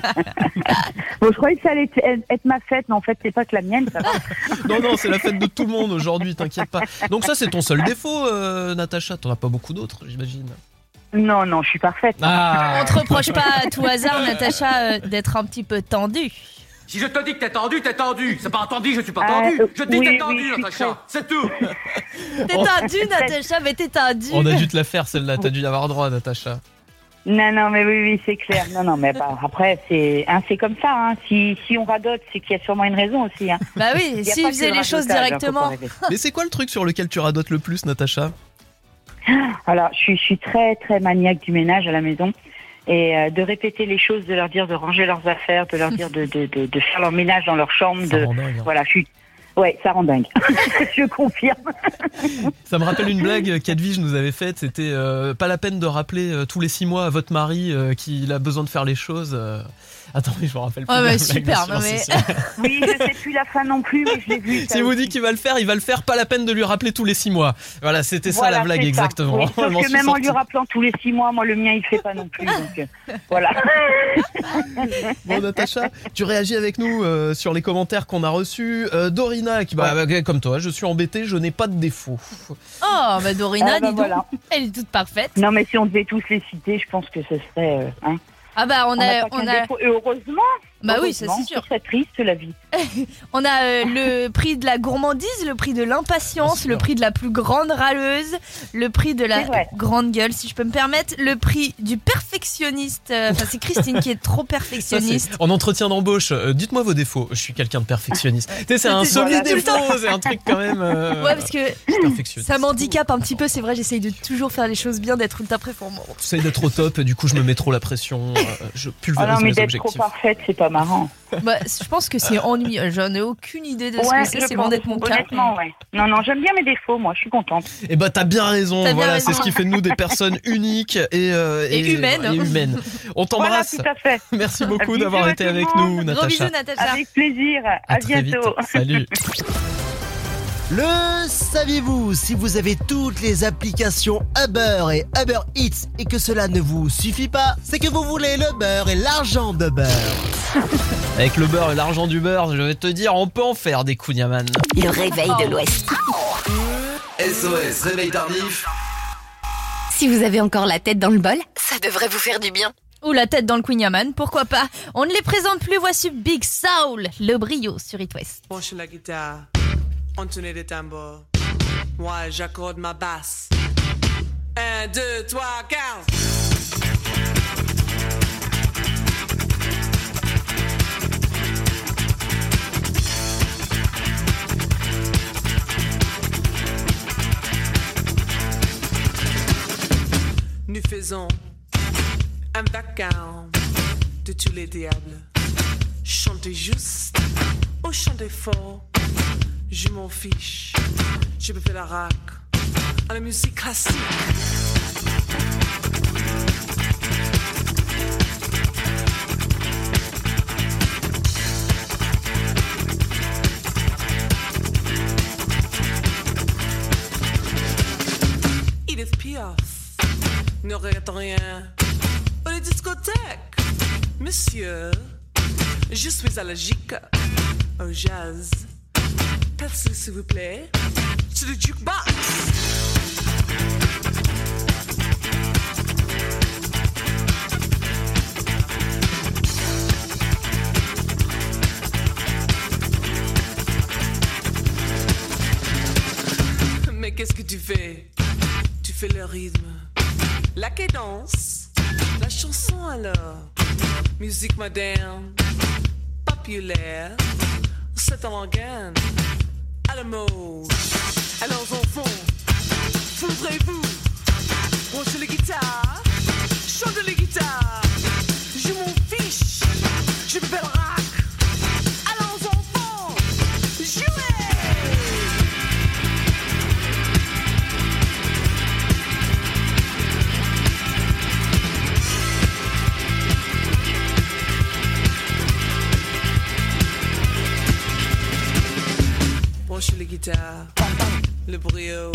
S15: Bon, je croyais que ça allait être, être ma fête, mais en fait, c'est pas que la mienne, ça va.
S3: Non, non, c'est la fête de tout le monde aujourd'hui, t'inquiète pas. Donc ça, c'est ton seul défaut, euh, Natacha. T'en as pas beaucoup d'autres, j'imagine.
S15: Non, non, je suis parfaite.
S3: Ah.
S2: On te reproche pas à tout hasard, Natacha, euh, d'être un petit peu tendue.
S9: Si je te dis que t'es tendu, t'es tendu. C'est pas entendu, je suis pas
S15: Ah,
S9: tendu.
S15: euh,
S9: Je te dis
S15: oui,
S9: que t'es
S15: oui,
S9: tendu,
S15: je suis
S9: Natacha. C'est tout.
S2: T'es tendue, Natacha, mais t'es tendue.
S3: On a dû te la faire, celle-là. T'as dû y avoir droit, Natacha.
S15: Non, non, mais oui, oui, c'est clair. Non, non, mais bah, après, c'est hein, c'est comme ça. Hein. Si, si on radote, c'est qu'il y a sûrement une raison aussi. Hein.
S2: Bah oui,
S15: Il y a
S2: s'il
S15: pas que
S2: faisait
S15: le
S2: les choses
S15: radotage, hein, faut
S2: directement.
S15: pas rêver.
S3: Mais c'est quoi le truc sur lequel tu radotes le plus, Natacha?
S15: Alors, je suis, je suis très, très maniaque du ménage à la maison. Et euh, de répéter les choses, de leur dire de ranger leurs affaires, de leur dire de, de, de, de faire leur ménage dans leur chambre.
S3: Ça
S15: De,
S3: rend dingue, hein.
S15: voilà, je suis, Ouais, ça rend dingue. Je confirme.
S3: Ça me rappelle une blague qu'Edwige nous avait faite. C'était euh, pas la peine de rappeler euh, tous les six mois à votre mari euh, qu'il a besoin de faire les choses. Euh... Attends, mais je me rappelle plus.
S2: Oh,
S3: de
S2: bah,
S3: la
S2: super,
S3: blague,
S2: non,
S3: bien sûr,
S2: mais...
S3: c'est sûr.
S15: Oui, je sais plus la fin non plus, mais je l'ai vu.
S3: Si vous dit qu'il va le faire, il va le faire. Pas la peine de lui rappeler tous les six mois. Voilà, c'était ça
S15: Voilà,
S3: la blague
S15: c'est ça.
S3: exactement.
S15: Oui,
S3: Je
S15: sauf
S3: m'en
S15: que
S3: suis
S15: même en
S3: sorti.
S15: lui rappelant tous les six mois, moi le mien il fait pas non plus. Donc euh, voilà.
S3: Bon, Natacha, tu réagis avec nous euh, sur les commentaires qu'on a reçus. Euh, Dorina, qui, bah, bah, comme toi, je suis embêtée, je n'ai pas de défaut.
S2: Oh, bah Dorina,
S15: Ah, bah,
S2: dis donc,
S15: voilà.
S2: elle est toute parfaite.
S15: Non mais si on devait tous les citer, je pense que ce serait. Euh, hein.
S2: Ah bah on,
S15: On
S2: a,
S15: n'a pas
S2: on
S15: qu'un
S2: a,
S15: défaut. Et heureusement.
S2: bah oui, ça
S15: heureusement,
S2: c'est sûr.
S15: Ce serait triste la vie.
S2: On a euh, le prix de la gourmandise, le prix de l'impatience,
S3: Bien
S2: le
S3: sûr.
S2: prix de la plus grande râleuse, le prix de la
S15: C'est vrai.
S2: grande gueule, si je peux me permettre, le prix du perfectionniste. euh, Enfin, c'est Christine qui est trop
S3: Ça,
S2: perfectionniste.
S3: c'est- en entretien d'embauche, euh, dites-moi vos défauts. Je suis quelqu'un de perfectionniste. Tu sais, c'est un
S2: Voilà,
S3: semi-défaut,
S2: tout le
S3: c'est un truc quand même. euh,
S2: Ouais, parce que
S3: perfectionniste.
S2: ça m'handicape un petit peu, c'est vrai, j'essaye de toujours faire les choses bien, d'être ultra performante.
S3: J'essaie d'être au top, et du coup, je me mets trop la pression. euh, je
S15: Ah
S3: pulvérise
S15: non mais
S3: mes
S15: d'être trop
S3: objectifs.
S15: parfaite, c'est pas marrant.
S2: Bah, je pense que c'est ennuyeux, j'en ai aucune idée de ce
S15: Ouais,
S2: que c'est,
S15: je
S2: c'est
S15: pense,
S2: loin d'être mon cas.
S15: honnêtement, ouais. Non non, j'aime bien mes défauts, moi, je suis contente.
S3: Et bah, t'as bien raison.
S2: T'as bien
S3: Voilà,
S2: raison.
S3: c'est ce qui fait de nous des personnes uniques et, euh,
S2: Et humaines.
S3: et humaines. On
S15: Voilà,
S3: t'embrasse.
S15: tout à fait.
S3: Merci beaucoup
S15: Bisous
S3: d'avoir
S15: à
S3: été
S15: tout le
S3: avec
S15: monde.
S3: nous,
S2: Gros
S3: Natacha.
S2: bisous, Natacha.
S15: Avec plaisir.
S3: À
S15: À,
S3: très vite.
S15: bientôt.
S3: Salut.
S4: Le saviez-vous, si vous avez toutes les applications Uber et Uber Eats et que cela ne vous suffit pas, c'est que vous voulez le beurre et l'argent de beurre.
S3: Avec le beurre et l'argent du beurre, je vais te dire, on peut en faire des Kunyaman.
S1: Le réveil de l'Ouest.
S13: S O S, réveil tardif.
S1: Si vous avez encore la tête dans le bol, ça devrait vous faire du bien.
S2: Ou la tête dans le Queen Yaman, pourquoi pas. On ne les présente plus, voici Big Soul, le brio sur It West.
S16: Branche la guitare, entonner les tambours. Moi j'accorde ma basse. Un, deux, trois, quinze. Nous faisons un vacarme de tous les diables. Chantez juste ou chantez fort, je m'en fiche. Je peux faire la rac à la musique classique. Edith Piaf ne regrette rien. Aux les discothèques, monsieur, je suis allergique au jazz. Passez s'il vous plaît sur le jukebox. Mais qu'est-ce que tu fais? Tu fais le rythme, la cadence, la chanson alors. Musique moderne, populaire, c'est un organe à la mode. Alors enfants, ouvrez-vous, branchez les guitares, chantez les guitares. Je m'en fiche, je me fais le rack. Alors enfants, jouez! Branchez les guitares, le brio.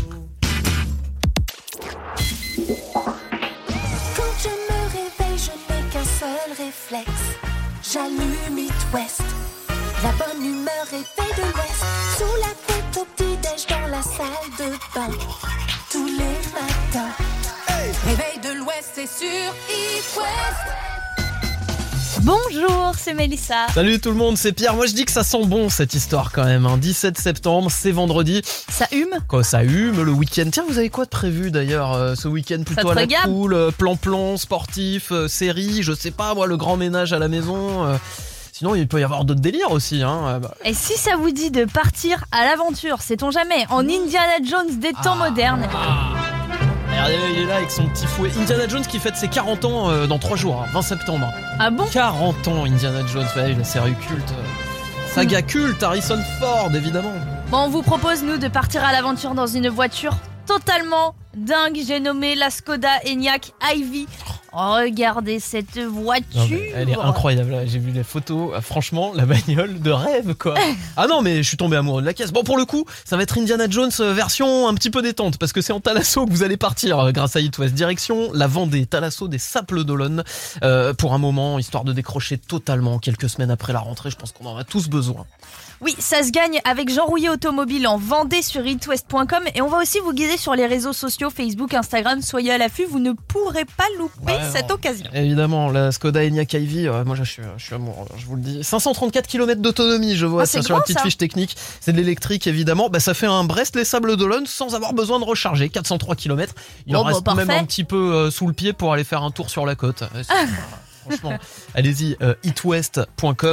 S12: Quand je me réveille, je n'ai qu'un seul réflexe. J'allume It West. La bonne humeur est faite de l'Ouest. Sous la couette au petit-déj dans la salle de bain. Tous les matins. Réveil de l'Ouest, c'est sur It West.
S2: Bonjour, c'est Mélissa.
S3: Salut tout le monde, c'est Pierre. Moi je dis que ça sent bon cette histoire quand même. Hein. dix-sept septembre, c'est vendredi.
S2: Ça hume?
S3: Quoi, ça hume le week-end. Tiens, vous avez quoi de prévu d'ailleurs euh, ce week-end? Plutôt
S2: te
S3: à la
S2: regarde
S3: cool, euh, plan-plan, sportif, euh, série, je sais pas moi, le grand ménage à la maison. euh. Sinon, il peut y avoir d'autres délires aussi. Hein. euh, bah.
S2: Et si ça vous dit de partir à l'aventure, sait-on jamais, en Indiana Jones des temps modernes.
S3: Regardez, il est là avec son petit fouet. Indiana Jones qui fête ses quarante ans euh, dans trois jours, hein, vingt septembre.
S2: Ah bon?
S3: quarante ans Indiana Jones, ouais, la série culte. euh, Saga culte, Harrison Ford, évidemment.
S2: Bon, on vous propose, nous, de partir à l'aventure dans une voiture totalement dingue. J'ai nommé la Skoda Enyaq Ivy. Regardez cette voiture.
S3: Non, mais elle est incroyable, là. J'ai vu les photos. Ah, franchement, la bagnole de rêve, quoi. Ah non, mais je suis tombé amoureux de la caisse. Bon, pour le coup, ça va être Indiana Jones version un petit peu détente, parce que c'est en Thalasso que vous allez partir grâce à It West. Direction la Vendée, Thalasso des Sables d'Olonne, euh, pour un moment, histoire de décrocher totalement quelques semaines après la rentrée. Je pense qu'on en a tous besoin.
S2: Oui, ça se gagne avec Jean Rouillet Automobile en Vendée sur itwest point com, et on va aussi vous guider sur les réseaux sociaux Facebook, Instagram. Soyez à l'affût, vous ne pourrez pas louper ouais, cette
S3: non.
S2: occasion.
S3: Évidemment, la Skoda Enyaq Ivy, euh, moi je suis, je suis amoureux, je vous le dis. cinq cent trente-quatre kilomètres d'autonomie, je vois
S2: ah,
S3: ça
S2: sur
S3: grand, la petite
S2: ça.
S3: fiche technique. C'est de l'électrique évidemment. Bah, ça fait un Brest-les Sables d'Olonne sans avoir besoin de recharger. quatre cent trois kilomètres. Il
S2: bon,
S3: en reste
S2: bah,
S3: même un petit peu euh, sous le pied pour aller faire un tour sur la côte. Ah. Franchement, allez-y, euh, itwest point com.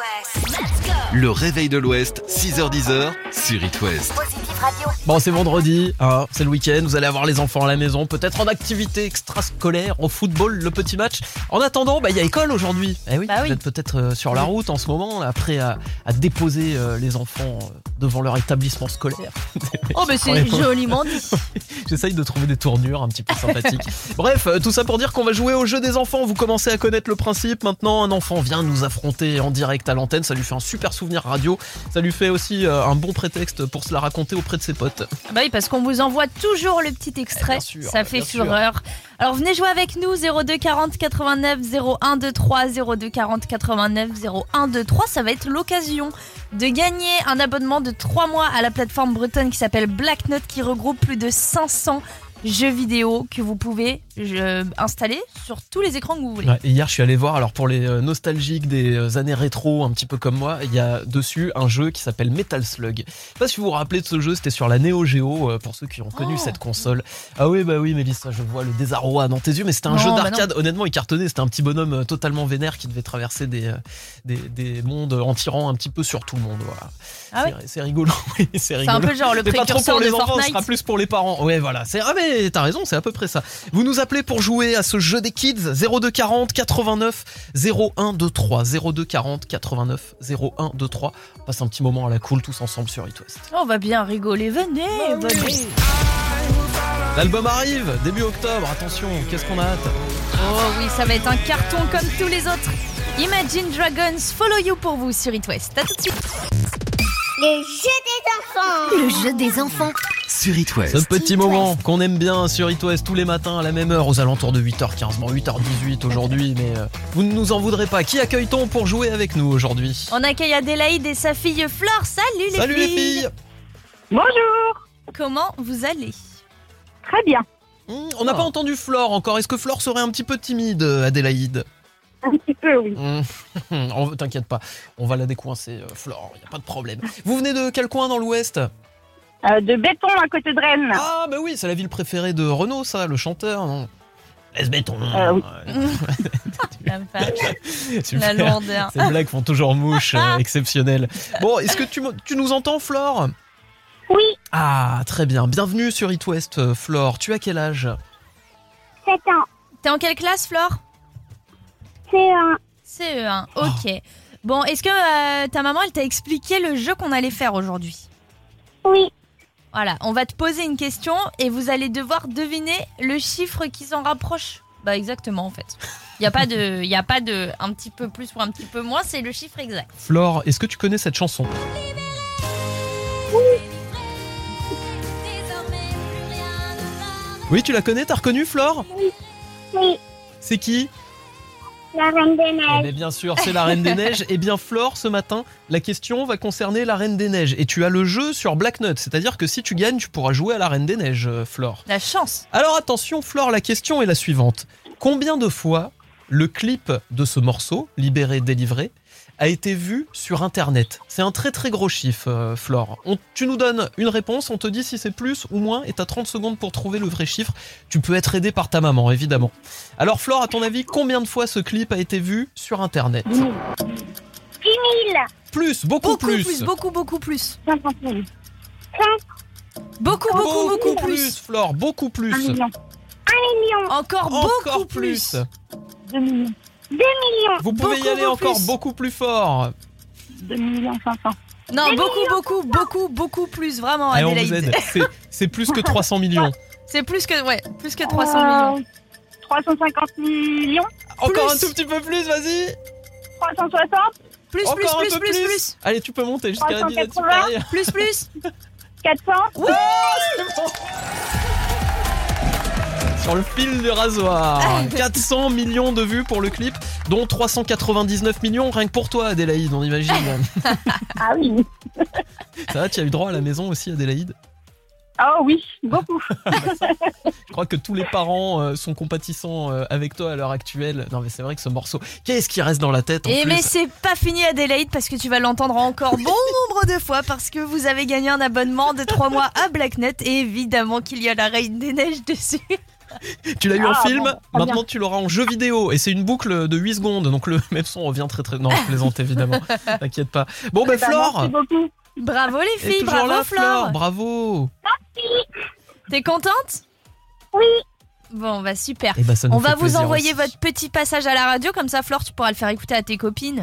S13: Le réveil de l'Ouest, six heures dix sur It West.
S3: Bon, c'est vendredi, hein, c'est le week-end, vous allez avoir les enfants à la maison, peut-être en activité extrascolaire, au football, le petit match. En attendant, bah il y a école aujourd'hui. Eh oui,
S2: bah oui.
S3: Vous êtes peut-être euh, sur la route en ce moment, là, prêt à, à déposer euh, les enfants euh, devant leur établissement scolaire.
S2: Oh, mais c'est joliment dit.
S3: J'essaye de trouver des tournures un petit peu sympathiques. Bref, euh, tout ça pour dire qu'on va jouer au jeu des enfants. Vous commencez à connaître le principe. Maintenant, un enfant vient nous affronter en direct à l'antenne. Ça lui fait un super souvenir radio. Ça lui fait aussi euh, un bon prétexte pour se la raconter auprès de ses potes.
S2: Bah oui, parce qu'on vous envoie toujours le petit extrait.
S3: Eh sûr,
S2: ça fait
S3: sûr.
S2: fureur. Alors venez jouer avec nous, zéro deux quarante quatre-vingt-neuf zéro un vingt-trois, zéro deux quarante quatre-vingt-neuf zéro un vingt-trois. Ça va être l'occasion de gagner un abonnement de trois mois à la plateforme bretonne qui s'appelle Black Note, qui regroupe plus de cinq cents jeux vidéo que vous pouvez euh, installer sur tous les écrans que vous voulez.
S3: Ouais, et hier, je suis allé voir, alors pour les euh, nostalgiques des euh, années rétro, un petit peu comme moi, il y a dessus un jeu qui s'appelle Metal Slug. Je sais pas si vous vous rappelez de ce jeu, c'était sur la Neo Geo, euh, pour ceux qui ont connu
S2: oh.
S3: cette console. Ah oui, bah oui, Mélissa, je vois le désarroi dans tes yeux, mais c'était un
S2: non,
S3: jeu
S2: bah
S3: d'arcade, honnêtement, il cartonnait, c'était un petit bonhomme euh, totalement vénère qui devait traverser des, euh, des, des mondes en tirant un petit peu sur tout le monde. Voilà.
S2: Ah
S3: c'est,
S2: oui
S3: c'est rigolo, oui, c'est rigolo.
S2: C'est un peu genre le
S3: c'est pas trop
S2: précurseur
S3: pour les
S2: de
S3: enfants,
S2: Fortnite.
S3: ce sera plus pour les parents. Ouais, voilà. C'est... Ah mais t'as raison, c'est à peu près ça. Vous nous appelez pour jouer à ce jeu des kids, zéro deux quarante quatre-vingt-neuf zéro un vingt-trois, zéro deux quarante quatre-vingt-neuf zéro un vingt-trois. On passe un petit moment à la cool tous ensemble sur It West.
S2: On va bien rigoler, venez,
S3: bah,
S2: venez.
S3: Oui. L'album arrive, début octobre, attention, qu'est-ce qu'on a hâte?
S2: Oh oui, ça va être un carton comme tous les autres. Imagine Dragons, Follow You pour vous sur It West. À tout de suite.
S12: Le jeu des enfants.
S1: Le jeu des enfants.
S13: Sur It West.
S3: Ce petit moment qu'on aime bien sur It West tous les matins à la même heure, aux alentours de huit heures quinze, bon huit heures dix-huit aujourd'hui, mais euh, vous ne nous en voudrez pas. Qui accueille-t-on pour jouer avec nous aujourd'hui?
S2: On accueille Adélaïde et sa fille Flore. Salut les
S3: Salut
S2: filles.
S3: les filles.
S15: Bonjour.
S2: Comment vous allez?
S15: Très bien.
S3: Mmh, on n'a oh. pas entendu Flore encore. Est-ce que Flore serait un petit peu timide, Adélaïde?
S15: Un petit peu, oui.
S3: Mmh. On, t'inquiète pas, on va la décoincer, euh, Flore, il n'y a pas de problème. Vous venez de quel coin dans l'Ouest?
S15: euh, De Béton, à côté de Rennes.
S3: Ah bah oui, c'est la ville préférée de Renaud, ça, le chanteur, non? Laisse Béton.
S15: Euh, oui.
S2: La vache. La lourdeur.
S3: Ces blagues font toujours mouche, euh, exceptionnelles. Bon, est-ce que tu, tu nous entends, Flore?
S14: Oui.
S3: Ah, très bien. Bienvenue sur It West, euh, Flore. Tu as quel âge?
S14: sept ans.
S2: T'es en quelle classe, Flore?
S14: C E un.
S2: C E un, ok. Oh. Bon, est-ce que euh, ta maman, elle t'a expliqué le jeu qu'on allait faire aujourd'hui?
S14: Oui.
S2: Voilà, on va te poser une question et vous allez devoir deviner le chiffre qui s'en rapproche. Bah exactement, en fait. Il n'y a pas de, il y a pas de un petit peu plus ou un petit peu moins, c'est le chiffre exact.
S3: Flore, est-ce que tu connais cette chanson?
S14: Oui.
S3: Oui, tu la connais? T'as reconnu, Flore?
S14: Oui. Oui.
S3: C'est qui?
S14: La Reine des Neiges.
S3: Eh bien, bien sûr, c'est la Reine des Neiges. Eh bien, Flore, ce matin, la question va concerner la Reine des Neiges. Et tu as le jeu sur Black Note, c'est-à-dire que si tu gagnes, tu pourras jouer à la Reine des Neiges, Flore.
S2: La chance.
S3: Alors attention, Flore, la question est la suivante. Combien de fois le clip de ce morceau, Libéré, délivré, a été vu sur Internet? C'est un très très gros chiffre, euh, Flore. On, tu nous donnes une réponse, on te dit si c'est plus ou moins, et t'as trente secondes pour trouver le vrai chiffre. Tu peux être aidé par ta maman, évidemment. Alors Flore, à ton avis, combien de fois ce clip a été vu sur Internet?
S14: dix mille.
S3: Plus, beaucoup,
S2: beaucoup
S3: plus.
S2: plus. Beaucoup, beaucoup plus.
S14: cinquante mille.
S2: Beaucoup, beaucoup, beaucoup,
S3: beaucoup
S2: plus.
S3: plus, Flore, beaucoup plus.
S14: Un million. Un million.
S2: Encore,
S3: Encore
S2: beaucoup
S3: plus.
S2: plus.
S14: Deux millions. Deux millions.
S3: Vous pouvez
S2: Beaucoup
S3: y aller encore
S2: plus.
S3: beaucoup plus fort.
S14: deux millions cinq cents.
S2: Non,
S14: Des
S2: beaucoup,
S14: millions
S2: beaucoup, beaucoup, beaucoup plus, vraiment,
S3: Allez, on
S2: Adélaïde.
S3: vous aide. C'est, c'est plus que trois cents millions.
S2: C'est plus que, ouais, plus que trois cents millions.
S14: trois cent cinquante millions.
S3: Encore
S2: Plus.
S3: un tout petit peu plus, vas-y.
S14: trois cent soixante.
S2: Plus,
S3: Encore
S2: plus,
S3: un
S2: plus,
S3: peu
S2: plus, plus.
S3: Allez, tu peux monter jusqu'à la
S14: trois cent
S3: dinette
S14: quatre-vingts.
S3: supérieure.
S2: Plus, plus.
S14: quatre cents.
S2: Oui.
S3: Sur le fil du rasoir. quatre cents millions de vues pour le clip, dont trois cent quatre-vingt-dix-neuf millions rien que pour toi, Adélaïde, on imagine.
S14: Ah oui.
S3: Ça va, tu as eu droit à la maison aussi, Adélaïde?
S14: Oh oui, beaucoup.
S3: Je crois que tous les parents euh, sont compatissants euh, avec toi à l'heure actuelle. Non mais c'est vrai que ce morceau, qu'est-ce qui reste dans la tête en
S2: Et
S3: plus?
S2: mais c'est pas fini, Adélaïde, parce que tu vas l'entendre encore bon nombre de fois, parce que vous avez gagné un abonnement de trois mois à Blacknet, et évidemment qu'il y a la Reine des Neiges dessus.
S3: Tu l'as eu en
S14: Ah,
S3: film,
S14: bon, très
S3: maintenant
S14: bien.
S3: tu l'auras en jeu vidéo et c'est une boucle de huit secondes, donc le même son revient très très... Non, je plaisante évidemment, t'inquiète pas. Bon bah
S14: Eh ben,
S3: Flore,
S14: merci beaucoup.
S2: Bravo les
S3: est
S2: filles,
S3: toujours
S2: bravo
S3: là,
S2: Flore.
S3: bravo.
S2: T'es contente?
S14: Oui.
S2: Bon bah super.
S3: Eh ben, ça nous
S2: On
S3: fait
S2: va vous
S3: plaisir
S2: envoyer
S3: aussi.
S2: votre petit passage à la radio, comme ça Flore tu pourras le faire écouter à tes copines.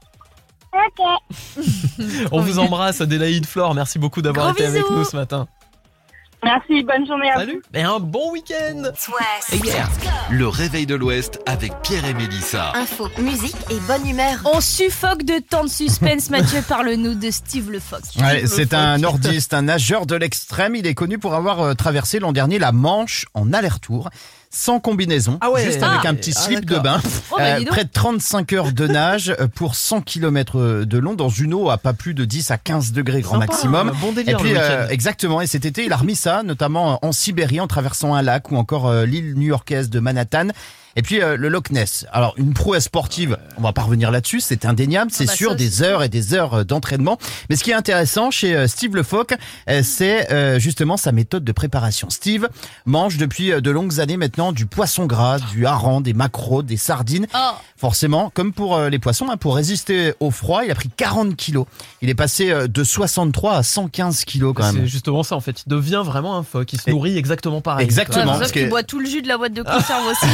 S14: Ok.
S3: On vous embrasse Adélaïde, Flore, merci beaucoup d'avoir
S2: Gros
S3: été avec
S2: bisous.
S3: nous ce matin.
S14: Merci, bonne journée à vous.
S3: Salut et un bon week-end. Et hier.
S13: Le réveil de l'Ouest avec Pierre et Mélissa.
S1: Info, musique et bonne humeur.
S2: On suffoque de temps de suspense. Mathieu, parle-nous de Steve Le Foc.
S8: Ouais, c'est un nordiste, un nageur de l'extrême. Il est connu pour avoir euh, traversé l'an dernier la Manche en aller-retour. Sans combinaison,
S3: Ah ouais.
S8: juste avec
S2: Ah.
S8: un petit
S3: Ah,
S8: slip de
S3: d'accord.
S8: bain.
S2: Oh, bah,
S8: Euh,
S2: dis donc.
S8: près de trente-cinq heures de nage euh, pour cent kilomètres de long dans une eau à pas plus de dix à quinze degrés grand
S3: Sympa,
S8: maximum.
S3: un bon
S8: Et
S3: délire
S8: puis
S3: le
S8: euh,
S3: week-end.
S8: exactement, et cet été il a remis ça, notamment en Sibérie en traversant un lac ou encore euh, l'île new-yorkaise de Manhattan. Et puis euh, le Loch Ness. Alors une prouesse sportive, on va pas revenir là-dessus, c'est indéniable, c'est
S2: bah,
S8: sûr,
S2: ça,
S8: des
S2: c'est
S8: heures et des heures euh, d'entraînement. Mais ce qui est intéressant chez euh, Steve Le Foc, euh, c'est euh, justement sa méthode de préparation. Steve mange depuis euh, de longues années maintenant du poisson gras, du hareng, des maquereaux, des sardines.
S2: Oh.
S8: Forcément, comme pour euh, les poissons, hein, pour résister au froid, il a pris quarante kilos. Il est passé euh, de soixante-trois à cent quinze kilos quand
S3: C'est
S8: même.
S3: justement ça en fait, il devient vraiment un phoque, il se
S8: Et-
S3: nourrit exactement pareil.
S8: Exactement.
S2: Ouais,
S8: parce
S2: sauf qu'il
S8: que-
S2: boit tout le jus de la boîte de conserve aussi.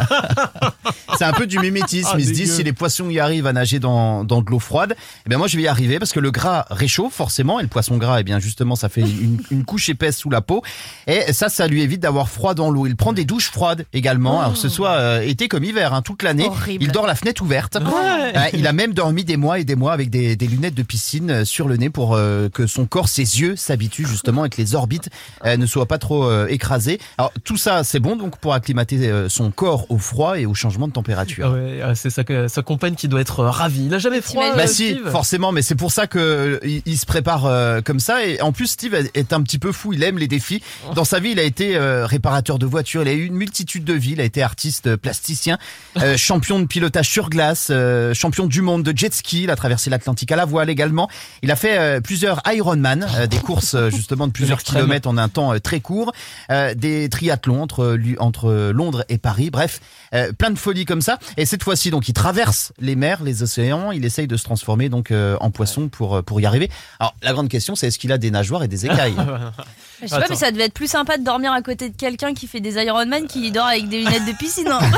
S8: C'est un peu du mimétisme.
S3: Ah,
S8: Ils se disent
S3: dégueu.
S8: si les poissons y arrivent à nager dans, dans de l'eau froide, eh bien moi je vais y arriver parce que le gras réchauffe forcément et le poisson gras, eh bien justement ça fait une, une couche épaisse sous la peau et ça, ça lui évite d'avoir froid dans l'eau. Il prend des douches froides également, alors que ce soit euh, été comme hiver, hein, toute l'année.
S2: Horrible.
S8: Il dort la fenêtre ouverte.
S3: Ouais.
S8: Euh, il a même dormi des mois et des mois avec des, des lunettes de piscine euh, sur le nez pour euh, que son corps, ses yeux s'habituent justement et que les orbites euh, ne soient pas trop euh, écrasées. Alors tout ça c'est bon donc pour acclimater euh, son corps au froid et au changement de température.
S3: Ah ouais, ah, c'est sa, sa compagne qui doit être euh, ravie. Il a jamais froid.
S2: T'imagines
S8: Bah
S3: euh,
S8: si,
S3: Steve
S8: forcément, mais c'est pour ça que euh, il, il se prépare euh, comme ça. Et en plus, Steve est un petit peu fou. Il aime les défis. Dans sa vie, il a été euh, réparateur de voitures. Il a eu une multitude de vies. Il a été artiste, euh, plasticien, euh, champion de pilotage sur glace, euh, champion du monde de jet ski. Il a traversé l'Atlantique à la voile également. Il a fait euh, plusieurs Ironman, euh, des courses euh, justement de plusieurs
S3: l'extrême.
S8: kilomètres en un temps euh, très court, euh, des triathlons entre lui- entre Londres et Paris. Bref, euh, plein de folies comme ça. Et cette fois-ci, donc, il traverse les mers, les océans. Il essaye de se transformer donc euh, en poisson pour euh, pour y arriver. Alors, la grande question, c'est est-ce qu'il a des nageoires et des écailles?
S2: Je sais pas, mais ça devait être plus sympa de dormir à côté de quelqu'un qui fait des Ironman qui dort avec des lunettes de piscine. Hein.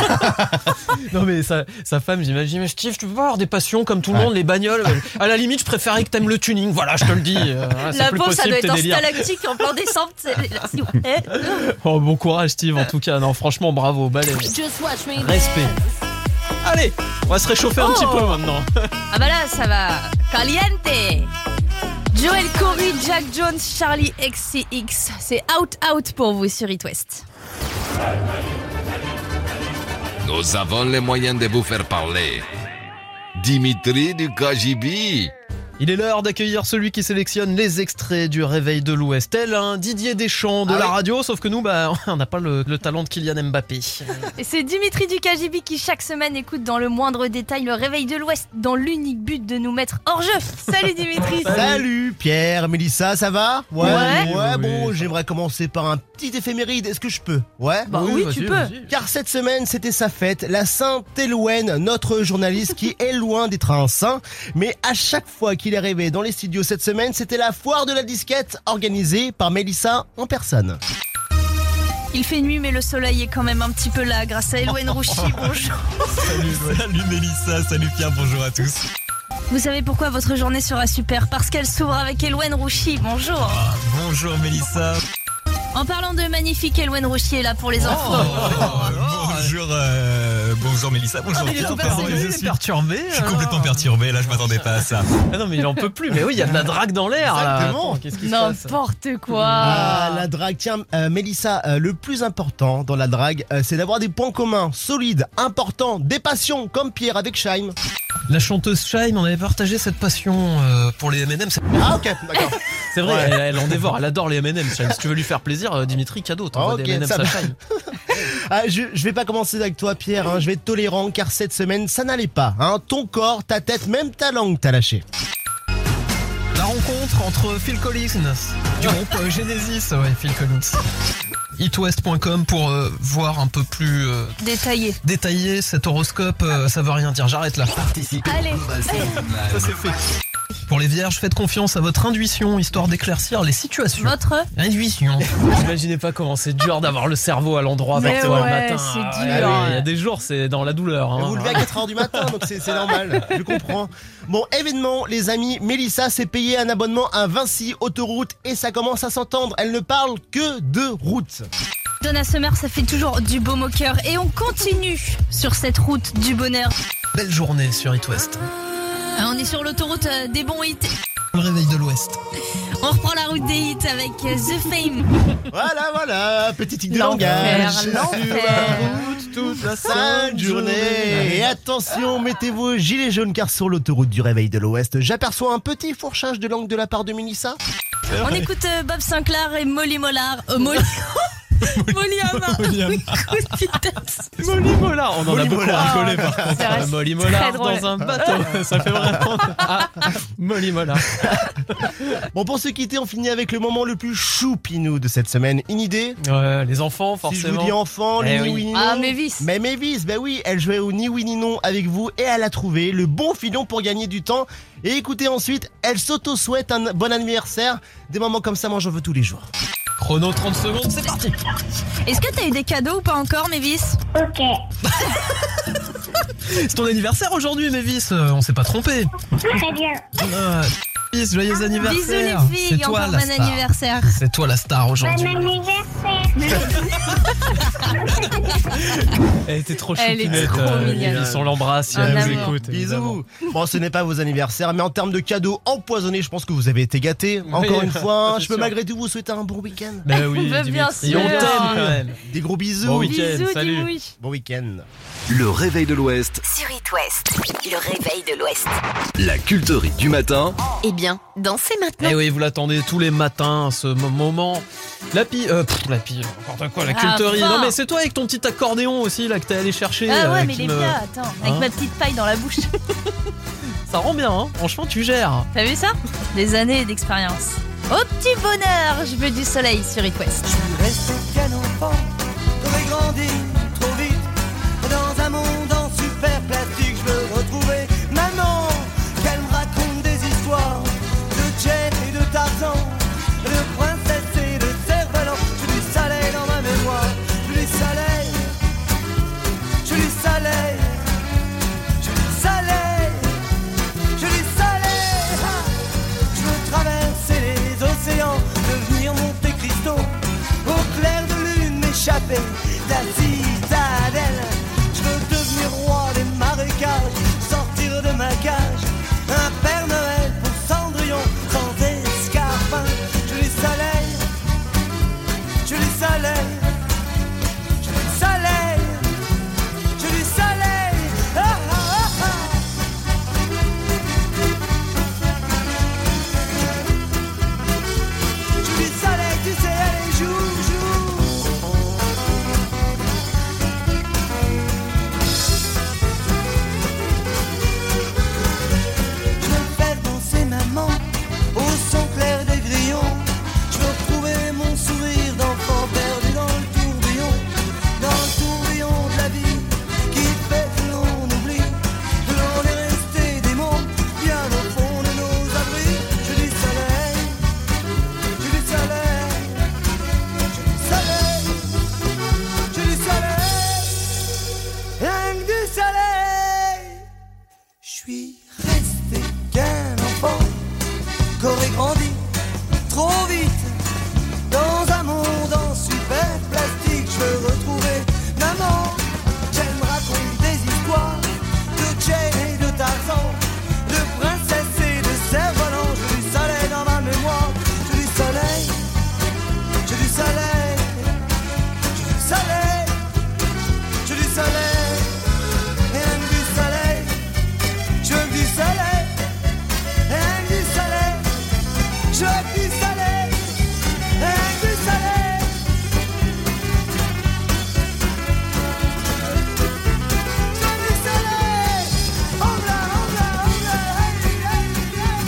S3: Non mais sa, sa femme, j'imagine, mais Steve, tu peux pas avoir des passions comme tout le monde, les bagnoles. À la limite, je préférais que t'aimes le tuning. Voilà, je te le dis. Euh, c'est
S2: La
S3: plus
S2: pauvre, ça
S3: possible,
S2: doit être
S3: tes
S2: un
S3: délires.
S2: stalactique en plein descente. c'est- s'il vous plaît.
S3: Oh, bon courage, Steve. En tout cas, non, franchement, bravo, balai. Respect. Allez, on va se réchauffer un
S2: Oh.
S3: petit peu maintenant.
S2: Ah bah là, ça va. Caliente. Joel Corey, Jack Jones, Charlie X C X. C'est Out Out pour vous sur It West.
S5: Nous avons les moyens de vous faire parler. Dimitri du K G B.
S3: Il est l'heure d'accueillir celui qui sélectionne les extraits du Réveil de l'Ouest. Tel un Didier Deschamps de
S8: Ah
S3: la
S8: oui.
S3: radio, sauf que nous, bah, on n'a pas le, le talent de Kylian Mbappé.
S2: Et c'est Dimitri du K G B qui chaque semaine écoute dans le moindre détail le Réveil de l'Ouest dans l'unique but de nous mettre hors jeu. Salut Dimitri.
S4: Salut Pierre, Mélissa, ça va?
S2: Ouais.
S4: Ouais,
S3: Oui,
S4: bon,
S3: oui.
S4: j'aimerais commencer par un petit éphéméride. Est-ce que je peux? Ouais.
S2: Bah oui,
S3: vas-y,
S2: tu peux.
S3: vas-y.
S4: Car cette semaine, c'était sa fête, la Sainte Élouenne, notre journaliste qui est loin d'être un saint. Mais à chaque fois qu'il est arrivé dans les studios cette semaine, c'était la foire de la disquette organisée par Mélissa en personne.
S2: Il fait nuit mais le soleil est quand même un petit peu là grâce à Elouen Rouchy. Bonjour.
S6: Salut, salut Mélissa, salut Pierre, bonjour à tous.
S2: Vous savez pourquoi votre journée sera super? Parce qu'elle s'ouvre avec Elouen Rouchy. Bonjour.
S6: Ah, bonjour Mélissa.
S2: En parlant de magnifique, Elouen Rouchy est là pour les enfants.
S6: Oh, oh, bonjour, euh, bonjour Mélissa, bonjour
S3: Ah, il est
S6: Pierre.
S3: tout
S6: Pardon,
S3: perturbé,
S6: je
S3: il est
S6: suis
S3: perturbé.
S6: Je suis complètement perturbé, là je m'attendais pas à ça.
S3: Ah non mais il en peut plus. Mais oui, il y a de la drague dans l'air là.
S4: Exactement.
S3: Attends, qu'est-ce qui se passe?
S2: N'importe quoi.
S4: Ah, la drague. Tiens, euh, Mélissa, euh, le plus important dans la drague, euh, c'est d'avoir des points communs, solides, importants, des passions, comme Pierre avec Shaim.
S3: La chanteuse Shaim, on avait partagé cette passion euh, pour les M and M.
S4: Ah ok, d'accord.
S3: C'est vrai,
S4: Ouais.
S3: elle, elle en dévore, elle adore les M and M. Shaim. Si tu veux lui faire plaisir, euh, Dimitri, cadeau, t'envoies
S4: Ok,
S3: des M and M
S4: ça
S3: à
S4: va.
S3: Shaim.
S4: Ah, je, je vais pas commencer avec toi Pierre, hein. Je vais être tolérant car cette semaine ça n'allait pas. Hein. Ton corps, ta tête, même ta langue t'as lâché.
S3: La rencontre entre Phil Collins du groupe euh, Genesis, ouais, Phil Collins. hitwest point com pour euh, voir un peu plus euh,
S2: Détaillé.
S3: détaillé cet horoscope, euh, ça veut rien dire, j'arrête là.
S2: Allez.
S3: Ça c'est fait. Pour les vierges, faites confiance à votre intuition histoire d'éclaircir les situations.
S2: Votre
S3: Intuition. Vous imaginez pas comment c'est dur d'avoir le cerveau à l'endroit
S2: Mais
S3: pour toi
S2: ouais,
S3: le matin.
S2: c'est
S3: Ah
S2: dur.
S3: oui, il y a des jours, c'est dans la douleur. Hein.
S4: Vous levez à quatre heures du matin, donc c'est c'est normal, je comprends. Bon, événement, les amis, Mélissa s'est payé un abonnement à Vinci Autoroute et ça commence à s'entendre. Elle ne parle que de route.
S2: Donna Summer, ça fait toujours du baume au cœur. Et on continue sur cette route du bonheur.
S3: Belle journée sur It West.
S2: On est sur l'autoroute euh, des bons hits.
S3: Le réveil de l'Ouest.
S2: On reprend la route des hits avec euh, The Fame.
S4: Voilà, voilà, petite tic de
S2: L'enfer,
S4: langage. Sur la
S2: l'enfer.
S4: route toute la sainte journée. Et attention, mettez vos gilets jaunes car sur l'autoroute du réveil de l'Ouest, j'aperçois un petit fourchage de langue de la part de Mélissa.
S2: On écoute euh, Bob Sinclair et Molly Mollard. Euh, Molly... Molly Hamar.
S3: Molly Hamar.
S2: Écoute, putain.
S3: Molly Mollard, on en
S4: Molly
S3: a beaucoup
S4: Mollard.
S3: rigolé par contre.
S2: C'est vrai,
S3: Euh, Molly
S2: c'est
S3: Mollard
S2: très drôle.
S3: dans un bateau, ça fait vraiment... Ah, Molly Mollard.
S4: Bon, pour se quitter, on finit avec le moment le plus choupinou de cette semaine. Une idée?
S3: Ouais, les enfants
S4: Si je
S3: forcément.
S4: vous dis enfant,
S3: Eh
S4: le
S3: oui.
S4: ni oui ni non.
S2: Ah, Mavis.
S4: Mais Mavis, bah oui, elle jouait au ni oui ni non avec vous et elle a trouvé le bon filon pour gagner du temps. Et écoutez ensuite, elle s'auto-souhaite un bon anniversaire. Des moments comme ça, moi j'en veux tous les jours.
S3: Chrono trente secondes, c'est parti.
S2: Est-ce que t'as eu des cadeaux ou pas encore, Mavis?
S7: Ok.
S3: C'est ton anniversaire aujourd'hui, Mavis, euh, on s'est pas trompé.
S7: Très bien.
S3: Euh, Mavis, joyeux anniversaire.
S2: Bisous les filles,
S3: C'est toi
S2: encore
S3: la
S2: bon
S3: star.
S2: anniversaire.
S3: C'est toi la star
S7: Bon
S3: aujourd'hui.
S7: anniversaire.
S3: Elle était trop
S2: Elle est
S3: choupinette.
S2: trop
S3: euh,
S2: mignonne.
S3: Mavis, on l'embrasse si
S2: Un
S3: elle nous
S2: amour.
S3: écoute. évidemment.
S4: Bisous. Bon, ce n'est pas vos anniversaires, mais en termes de cadeaux empoisonnés, je pense que vous avez été gâtés. Encore
S3: Oui,
S4: une fois,
S3: c'est
S4: je peux
S3: sûr.
S4: malgré tout vous souhaiter un bon week-end.
S3: Ben oui,
S2: Bah, bien
S3: Dimitri, on
S2: sûr.
S3: t'aime quand même.
S4: Des gros bisous.
S3: Bon week-end,
S2: Bisous,
S3: salut.
S2: Dimouille.
S4: Bon week-end.
S13: Le réveil de l'Ouest,
S1: Sur It West, le réveil de l'Ouest.
S13: la culterie du matin.
S1: Eh bien, dansez maintenant.
S3: Eh oui, vous l'attendez tous les matins, ce mo- moment. La pie, euh, pff, la pie, n'importe quoi, la
S2: Ah,
S3: culterie.
S2: enfin.
S3: Non mais c'est toi avec ton petit accordéon aussi là que t'es allé chercher.
S2: Ah ouais,
S3: euh,
S2: mais
S3: qui
S2: il est
S3: me-
S2: bien, attends, avec
S3: Hein
S2: ma petite paille dans la bouche.
S3: Ça rend bien, hein. Franchement, tu gères.
S2: T'as vu ça? Des années d'expérience. Au petit bonheur, je veux du soleil sur It West.
S11: Reste qu'un enfant, j'aurais grandi trop vite. Dans un monde en super plastique, je veux retrouver maman. Qu'elle me raconte des histoires de Jen et de Tarzan, de princesse et de cerf-volant. J'ai du soleil dans ma mémoire, j'ai du soleil, j'ai du soleil, j'ai du soleil, j'ai du soleil. Ah, je veux traverser les océans, devenir Monte Cristo, au clair de lune m'échapper d'Asie du salé, et du salé. Du salé. Hola, hola, hola, hey, hey, hey.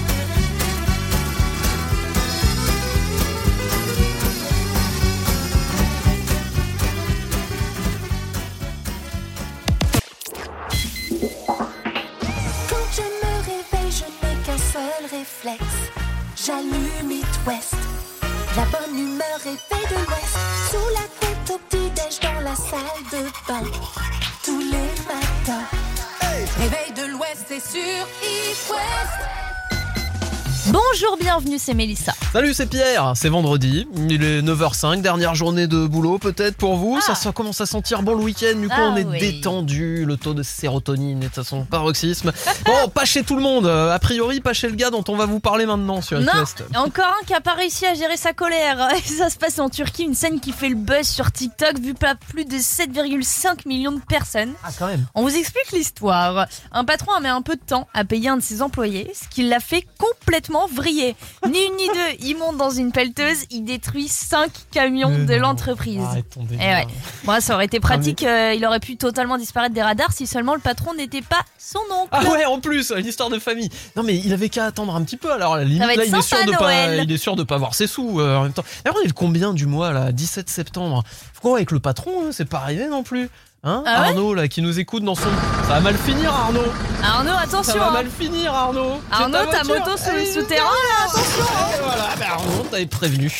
S12: Quand je me réveille, je n'ai qu'un seul réflexe. J'allume It West. La bonne humeur est faite de l'Ouest. Sous la couette au petit-déj dans la salle de bain. Tous les matins.
S17: Réveil de l'Ouest, c'est sur It West.
S2: Bonjour, bienvenue, c'est Mélissa.
S3: Salut, c'est Pierre, c'est vendredi, il est neuf heures cinq, dernière journée de boulot peut-être pour vous,
S2: Ah.
S3: ça, ça commence à sentir bon le week-end, du coup
S2: Ah
S3: on est
S2: oui.
S3: détendu, le taux de sérotonine est à son paroxysme. Bon, pas chez tout le monde, euh, a priori pas chez le gars dont on va vous parler maintenant sur It
S2: Non,
S3: West.
S2: encore un qui a pas réussi à gérer sa colère. Ça se passe en Turquie, une scène qui fait le buzz sur TikTok vu par plus de sept virgule cinq millions de personnes.
S3: Ah quand même.
S2: On vous explique l'histoire. Un patron a mis un peu de temps à payer un de ses employés, ce qui l'a fait complètement vriller. Ni une ni deux, il monte dans une pelleteuse, il détruit cinq camions
S3: Mais
S2: de
S3: non.
S2: l'entreprise.
S3: Arrête ton délire.
S2: Eh ouais. Bon, ça aurait été pratique,
S3: Ah,
S2: euh, il aurait pu totalement disparaître des radars si seulement le patron n'était pas son oncle.
S3: Ah ouais, en plus, une histoire de famille. Non mais il avait qu'à attendre un petit peu. Alors à la limite
S2: va être
S3: là, il est
S2: sympa,
S3: sûr de pas,
S2: Noël.
S3: il est sûr de pas avoir ses sous euh, en même temps. D'ailleurs, on est le combien du mois là, dix-sept septembre. Faut qu'on voit avec le patron, hein, c'est pas arrivé non plus. Hein,
S2: Ah ouais
S3: Arnaud là qui nous écoute dans son. Ça va mal finir, Arnaud.
S2: Arnaud,
S3: Ça
S2: attention.
S3: va
S2: hein.
S3: mal finir, Arnaud. C'est
S2: Arnaud, ta
S3: voiture.
S2: moto sous le
S3: Allez,
S2: souterrain, là, attention.
S3: Et voilà, bah Arnaud, t'avais prévenu.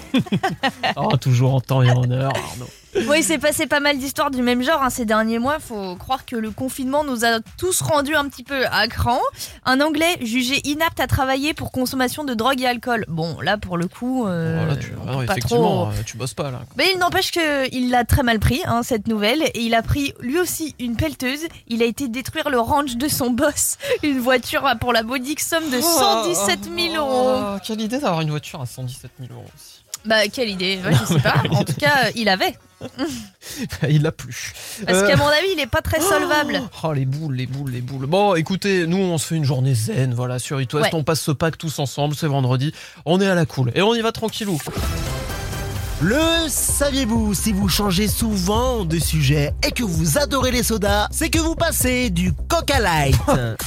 S3: Oh, toujours en temps et en heure, Arnaud.
S2: Oui, il s'est passé pas mal d'histoires du même genre hein, ces derniers mois. Faut croire que le confinement nous a tous rendus un petit peu à cran. Un Anglais jugé inapte à travailler pour consommation de drogue et alcool. Bon, là pour le coup, euh,
S3: Voilà, tu,
S2: on
S3: ah non,
S2: peut pas
S3: effectivement,
S2: trop-
S3: euh, tu bosses pas là.
S2: Mais il n'empêche qu'il l'a très mal pris, hein, cette nouvelle. Et il a pris lui aussi une pelleteuse. Il a été détruire le ranch de son boss. Une voiture pour la modique somme de cent dix-sept mille euros.
S3: Oh, quelle idée d'avoir une voiture à cent dix-sept mille euros aussi.
S2: Bah, quelle idée, ouais, je sais pas. En tout cas, il avait.
S3: Il l'a plus.
S2: Parce
S3: Euh,
S2: qu'à mon avis, il est pas très solvable.
S3: Oh les boules, les boules, les boules. Bon, écoutez, nous on se fait une journée zen, voilà, sur It West.
S2: Ouais.
S3: On passe ce pack tous ensemble, c'est vendredi. On est à la cool et on y va tranquillou.
S4: Le saviez-vous, si vous changez souvent de sujet et que vous adorez les sodas, c'est que vous passez du Coca Light.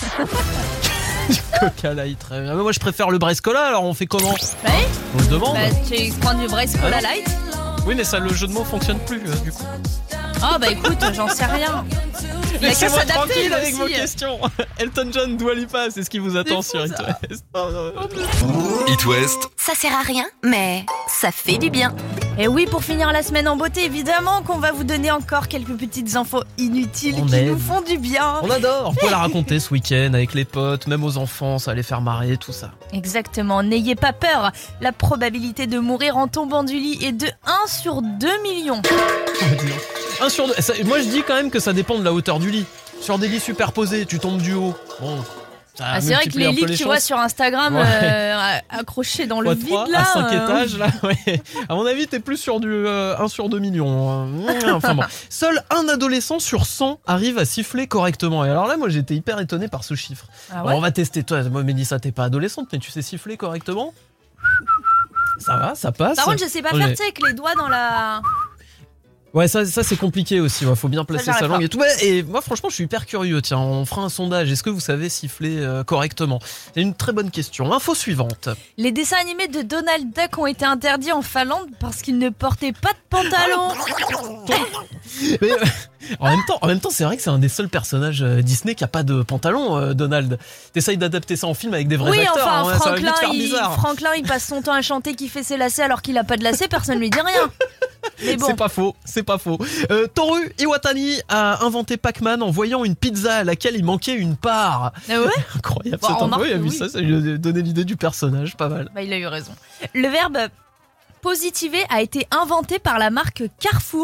S3: Coca Light, très bien. Mais moi je préfère le Brescola, alors on fait comment?
S2: Ouais.
S3: On se demande.
S2: Bah, tu prends du Brace Cola Light.
S3: Oui, mais ça, le jeu de mots fonctionne plus euh, du coup.
S2: Ah bah écoute, j'en sais rien. Il a qu'à
S3: Laissez-moi
S2: s'adapter
S3: tranquille
S2: lui
S3: avec vos
S2: aussi.
S3: questions. Elton John, Dua Lipa, c'est ce qui vous attend
S2: C'est
S3: sur
S2: fou,
S3: It
S2: ça.
S3: West. Oh, non.
S13: It West,
S1: Ça sert à rien, mais ça fait du bien.
S2: Et oui, pour finir la semaine en beauté, évidemment qu'on va vous donner encore quelques petites infos inutiles
S3: On
S2: qui
S3: aime.
S2: nous font du bien.
S3: On adore. Vous pouvez la raconter ce week-end avec les potes, même aux enfants, ça va les faire marrer, tout ça.
S2: Exactement, n'ayez pas peur. La probabilité de mourir en tombant du lit est de un sur deux millions.
S3: Un sur deux. Ça- moi je dis quand même que ça dépend de la hauteur du lit. Sur des lits superposés, tu tombes du haut. Bon, ça
S2: Ah, c'est vrai que
S3: multiplie
S2: les
S3: un peu
S2: lits que
S3: les
S2: tu vois
S3: chances.
S2: sur Instagram
S3: Ouais.
S2: euh, accrochés dans le
S3: Fois
S2: vide
S3: trois,
S2: là.
S3: à cinq
S2: euh,
S3: étages là, ouais. À mon avis, t'es plus sur du euh, un sur deux millions. euh, Enfin bon. Seul un adolescent sur cent arrive à siffler correctement. Et alors là, moi j'étais hyper étonné par ce chiffre.
S2: Ah
S3: Alors,
S2: ouais
S3: on va tester. Toi, moi, Mélissa, t'es pas adolescente, mais tu sais siffler correctement? Ça va, ça passe.
S2: Par contre, je sais pas
S3: On
S2: faire,
S3: est-
S2: tu sais, avec les doigts dans la.
S3: Ouais, ça, ça c'est compliqué aussi. Ouais, faut bien placer
S2: j'arrive
S3: sa langue
S2: pas.
S3: et tout. Ouais, et moi, franchement, je suis hyper curieux. Tiens, on fera un sondage. Est-ce que vous savez siffler euh, correctement? C'est une très bonne question. Info suivante.
S2: Les dessins animés de Donald Duck ont été interdits en Finlande parce qu'il ne portait pas de pantalon.
S3: Mais, euh, en même temps, en même temps, c'est vrai que c'est un des seuls personnages euh, Disney qui a pas de pantalon, euh, Donald. T'essayes d'adapter ça en film avec des vrais
S2: Oui,
S3: acteurs.
S2: enfin,
S3: hein, ça va vite
S2: Franklin,
S3: faire
S2: il,
S3: bizarre.
S2: Franklin, il passe son temps à chanter qu'il fait ses lacets alors qu'il a pas de lacets, personne lui dit rien. Mais bon.
S3: C'est pas faux, c'est pas faux. Euh, Toru Iwatani a inventé Pac-Man en voyant une pizza à laquelle il manquait une part.
S2: Ah ouais
S3: Incroyable,
S2: Bah,
S3: cette
S2: remarque
S3: info. Il a
S2: que
S3: vu
S2: oui.
S3: ça, ça lui a donné l'idée du personnage, pas mal.
S2: Bah, il a eu raison. Le verbe positiver a été inventé par la marque Carrefour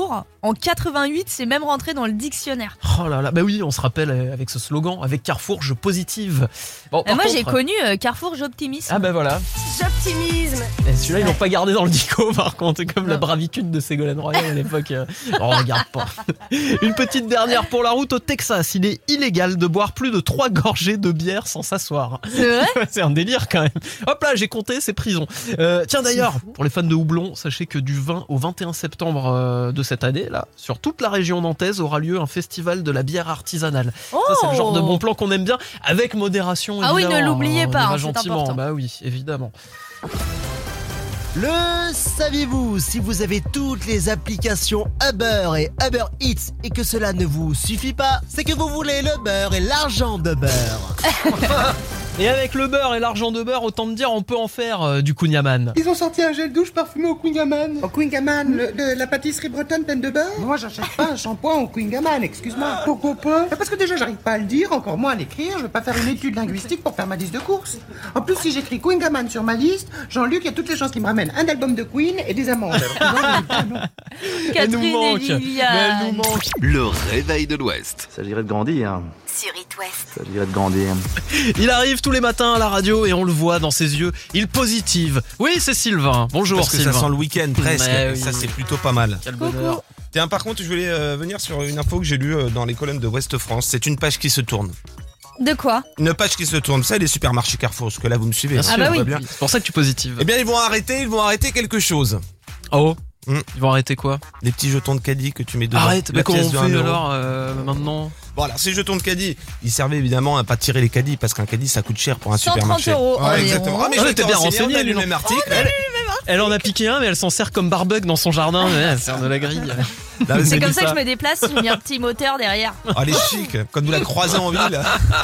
S2: En quatre-vingt-huit, c'est même rentré dans le dictionnaire.
S3: Oh là là, bah oui, on se rappelle avec ce slogan, avec Carrefour, je positive. Bon,
S2: Euh, moi,
S3: contre...
S2: j'ai connu euh, Carrefour, j'optimisme.
S3: Ah bah voilà.
S2: J'optimisme.
S3: Et celui-là, ils l'ont pas gardé dans le dico, par contre, comme non. La bravitude de Ségolène Royal à l'époque. Euh... On regarde pas. Une petite dernière pour la route au Texas. Il est illégal de boire plus de trois gorgées de bière sans s'asseoir.
S2: C'est vrai ?
S3: C'est un délire quand même. Hop là, j'ai compté, c'est prison. Euh, tiens d'ailleurs, pour les fans de houblon, sachez que du vingt au vingt et un septembre euh, de cette année, là, sur toute la région nantaise, aura lieu un festival de la bière artisanale.
S2: Oh,
S3: ça, c'est le genre de bon plan qu'on aime bien, avec modération.
S2: Ah oui, ne l'oubliez
S3: hein,
S2: pas,
S3: hein,
S2: c'est
S3: gentiment.
S2: important.
S3: Bah oui, évidemment.
S4: Le saviez-vous, si vous avez toutes les applications Uber et Uber Eats et que cela ne vous suffit pas, c'est que vous voulez le beurre et l'argent de beurre.
S3: Et avec le beurre et l'argent de beurre, autant te dire, on peut en faire euh, du kouign-amann.
S18: Ils ont sorti un gel douche parfumé au kouign-amann. Au kouign-amann, le- de la pâtisserie bretonne pleine de beurre. Moi, j'achète pas un shampoing au kouign-amann, excuse-moi. Pourquoi pas? Parce que déjà, j'arrive pas à le dire, encore moins à l'écrire. Je vais pas faire une étude linguistique pour faire ma liste de courses. En plus, si j'écris kouign-amann sur ma liste, Jean-Luc, il y a toutes les chances qu'il me ramène un album de Queen et des amandes. Alors, non, non.
S3: Elle nous
S2: Catherine
S3: manque.
S2: et Liliane.
S3: Mais elle nous manque.
S13: Le réveil de l'Ouest.
S19: Ça dirait de grandir.
S1: Sur It West.
S19: Ça dirait de grandir.
S3: Il arrive tous les matins à la radio et on le voit dans ses yeux. Il positive. Oui, c'est Sylvain. Bonjour
S6: Parce que
S3: Sylvain.
S6: ça sent le week-end presque.
S3: Mais
S6: Et ça,
S3: oui.
S6: c'est plutôt pas mal.
S3: Quel bonheur.
S6: Tiens, par contre, je voulais euh, venir sur une info que j'ai lue euh, dans les colonnes de Ouest France. C'est une page qui se tourne.
S2: De quoi ?
S6: Une page qui se tourne. Ça, les supermarchés Carrefour. Parce que là, vous me suivez.
S3: Bien
S6: hein,
S3: sûr,
S6: on
S2: bah
S6: voit
S2: oui.
S6: bien.
S3: C'est pour ça que tu positives.
S6: Eh bien, ils vont arrêter. Ils vont arrêter quelque chose.
S3: Oh.
S6: Hmm.
S3: Ils vont arrêter quoi?
S6: Les petits jetons de caddie que tu mets dedans.
S3: Arrête,
S6: La
S3: mais comment
S6: pièce
S3: on
S6: de
S3: fait
S6: un euro.
S3: alors euh, maintenant?
S6: Bon, alors ces jetons de caddie, ils servaient évidemment à pas tirer les caddies parce qu'un caddie ça coûte cher pour un
S2: cent trente
S6: supermarché.
S2: euros
S6: Ouais,
S2: environ.
S6: exactement. Ah, mais
S3: Ah,
S6: je
S3: mais t'es
S6: t'ai
S3: bien
S6: renseigné,
S3: renseigné,
S6: on a lu
S3: dis
S6: le même article.
S3: elle, elle en a piqué un, mais elle s'en sert comme barbug dans son jardin. Ouais, elle sert de la grille.
S6: Là,
S2: C'est
S6: mais
S2: comme
S6: dis
S2: ça que je me déplace, j'ai mis un petit moteur derrière.
S6: Ah, elle est chic. Quand vous la croisez en ville.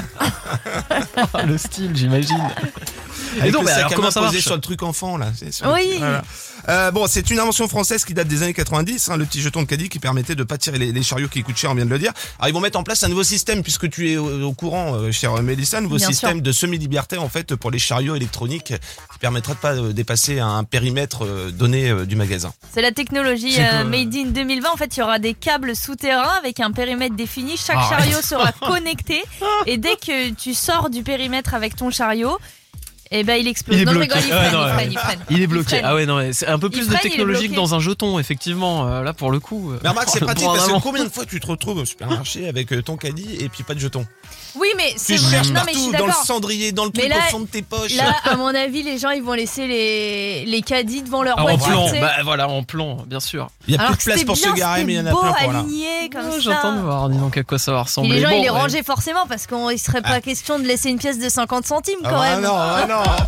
S3: Ah, le style, j'imagine. Et
S6: Avec
S3: donc,
S6: le
S3: bah,
S6: sac
S3: alors
S6: à
S3: comment
S6: main
S3: ça
S6: posé
S3: marche?
S6: sur le truc enfant là. C'est sur le
S2: Oui.
S6: petit- voilà. Euh, bon, c'est une invention française qui date des années quatre-vingt-dix, hein, le petit jeton de caddie qui permettait de pas tirer les, les chariots qui coûtent cher, on vient de le dire. Alors ils vont mettre en place un nouveau système puisque tu es au, au courant, euh, chère Mélissa, un nouveau
S2: Bien
S6: système
S2: sûr.
S6: de semi-liberté en fait pour les chariots électroniques qui permettra de pas euh, dépasser un périmètre euh, donné euh, du magasin.
S2: C'est la technologie
S3: C'est
S2: euh,
S3: quoi
S2: Made in deux mille vingt. En fait, il y aura des câbles souterrains avec un périmètre défini. Chaque
S3: Ah,
S2: chariot sera connecté. Et dès que tu sors du périmètre avec ton chariot, eh ben, il explose.
S3: Il est
S2: non,
S3: bloqué.
S2: je rigole, il
S3: Ah,
S2: freine,
S3: non,
S2: il
S3: ouais.
S2: freine, il freine.
S3: Il est bloqué.
S2: freine.
S3: Ah ouais, non, mais c'est un peu
S2: Il
S3: plus
S2: freine,
S3: de
S2: il est
S3: technologie que
S2: bloqué.
S3: dans un jeton, effectivement. Euh, là, pour le coup. euh,
S6: Mais remarque, c'est
S3: le
S6: pratique
S3: point
S6: parce que
S3: d'avant.
S6: combien de fois tu te retrouves au supermarché avec euh, ton caddie et puis pas de jeton?
S2: Oui, mais c'est
S6: Tu
S2: vrai.
S6: cherches
S2: Non, mais je suis
S6: partout, dans le
S2: d'accord.
S6: cendrier, dans le
S2: Mais
S6: truc
S2: là-
S6: au fond de tes poches.
S2: Là, à mon avis, les gens, ils vont laisser les, les caddies devant leur
S3: Ah, en
S2: voiture.
S3: plan,
S2: tu sais.
S3: bah voilà, en plan, bien sûr.
S6: Il y a
S2: Alors
S6: plus de
S2: que
S6: place
S2: c'était
S6: pour
S2: bien,
S6: se garer, mais il y en a
S2: c'était
S6: plein
S2: beau,
S6: pour là.
S2: aligné comme
S3: Ah,
S2: ça.
S3: J'entends de voir, dis donc à quoi ça va
S2: Et
S3: ressembler.
S2: les gens,
S3: Bon,
S2: ils les
S3: ouais.
S2: rangeaient forcément parce qu'il serait pas question de laisser une pièce de cinquante centimes quand
S6: Ah,
S2: même.
S6: non, ah, non.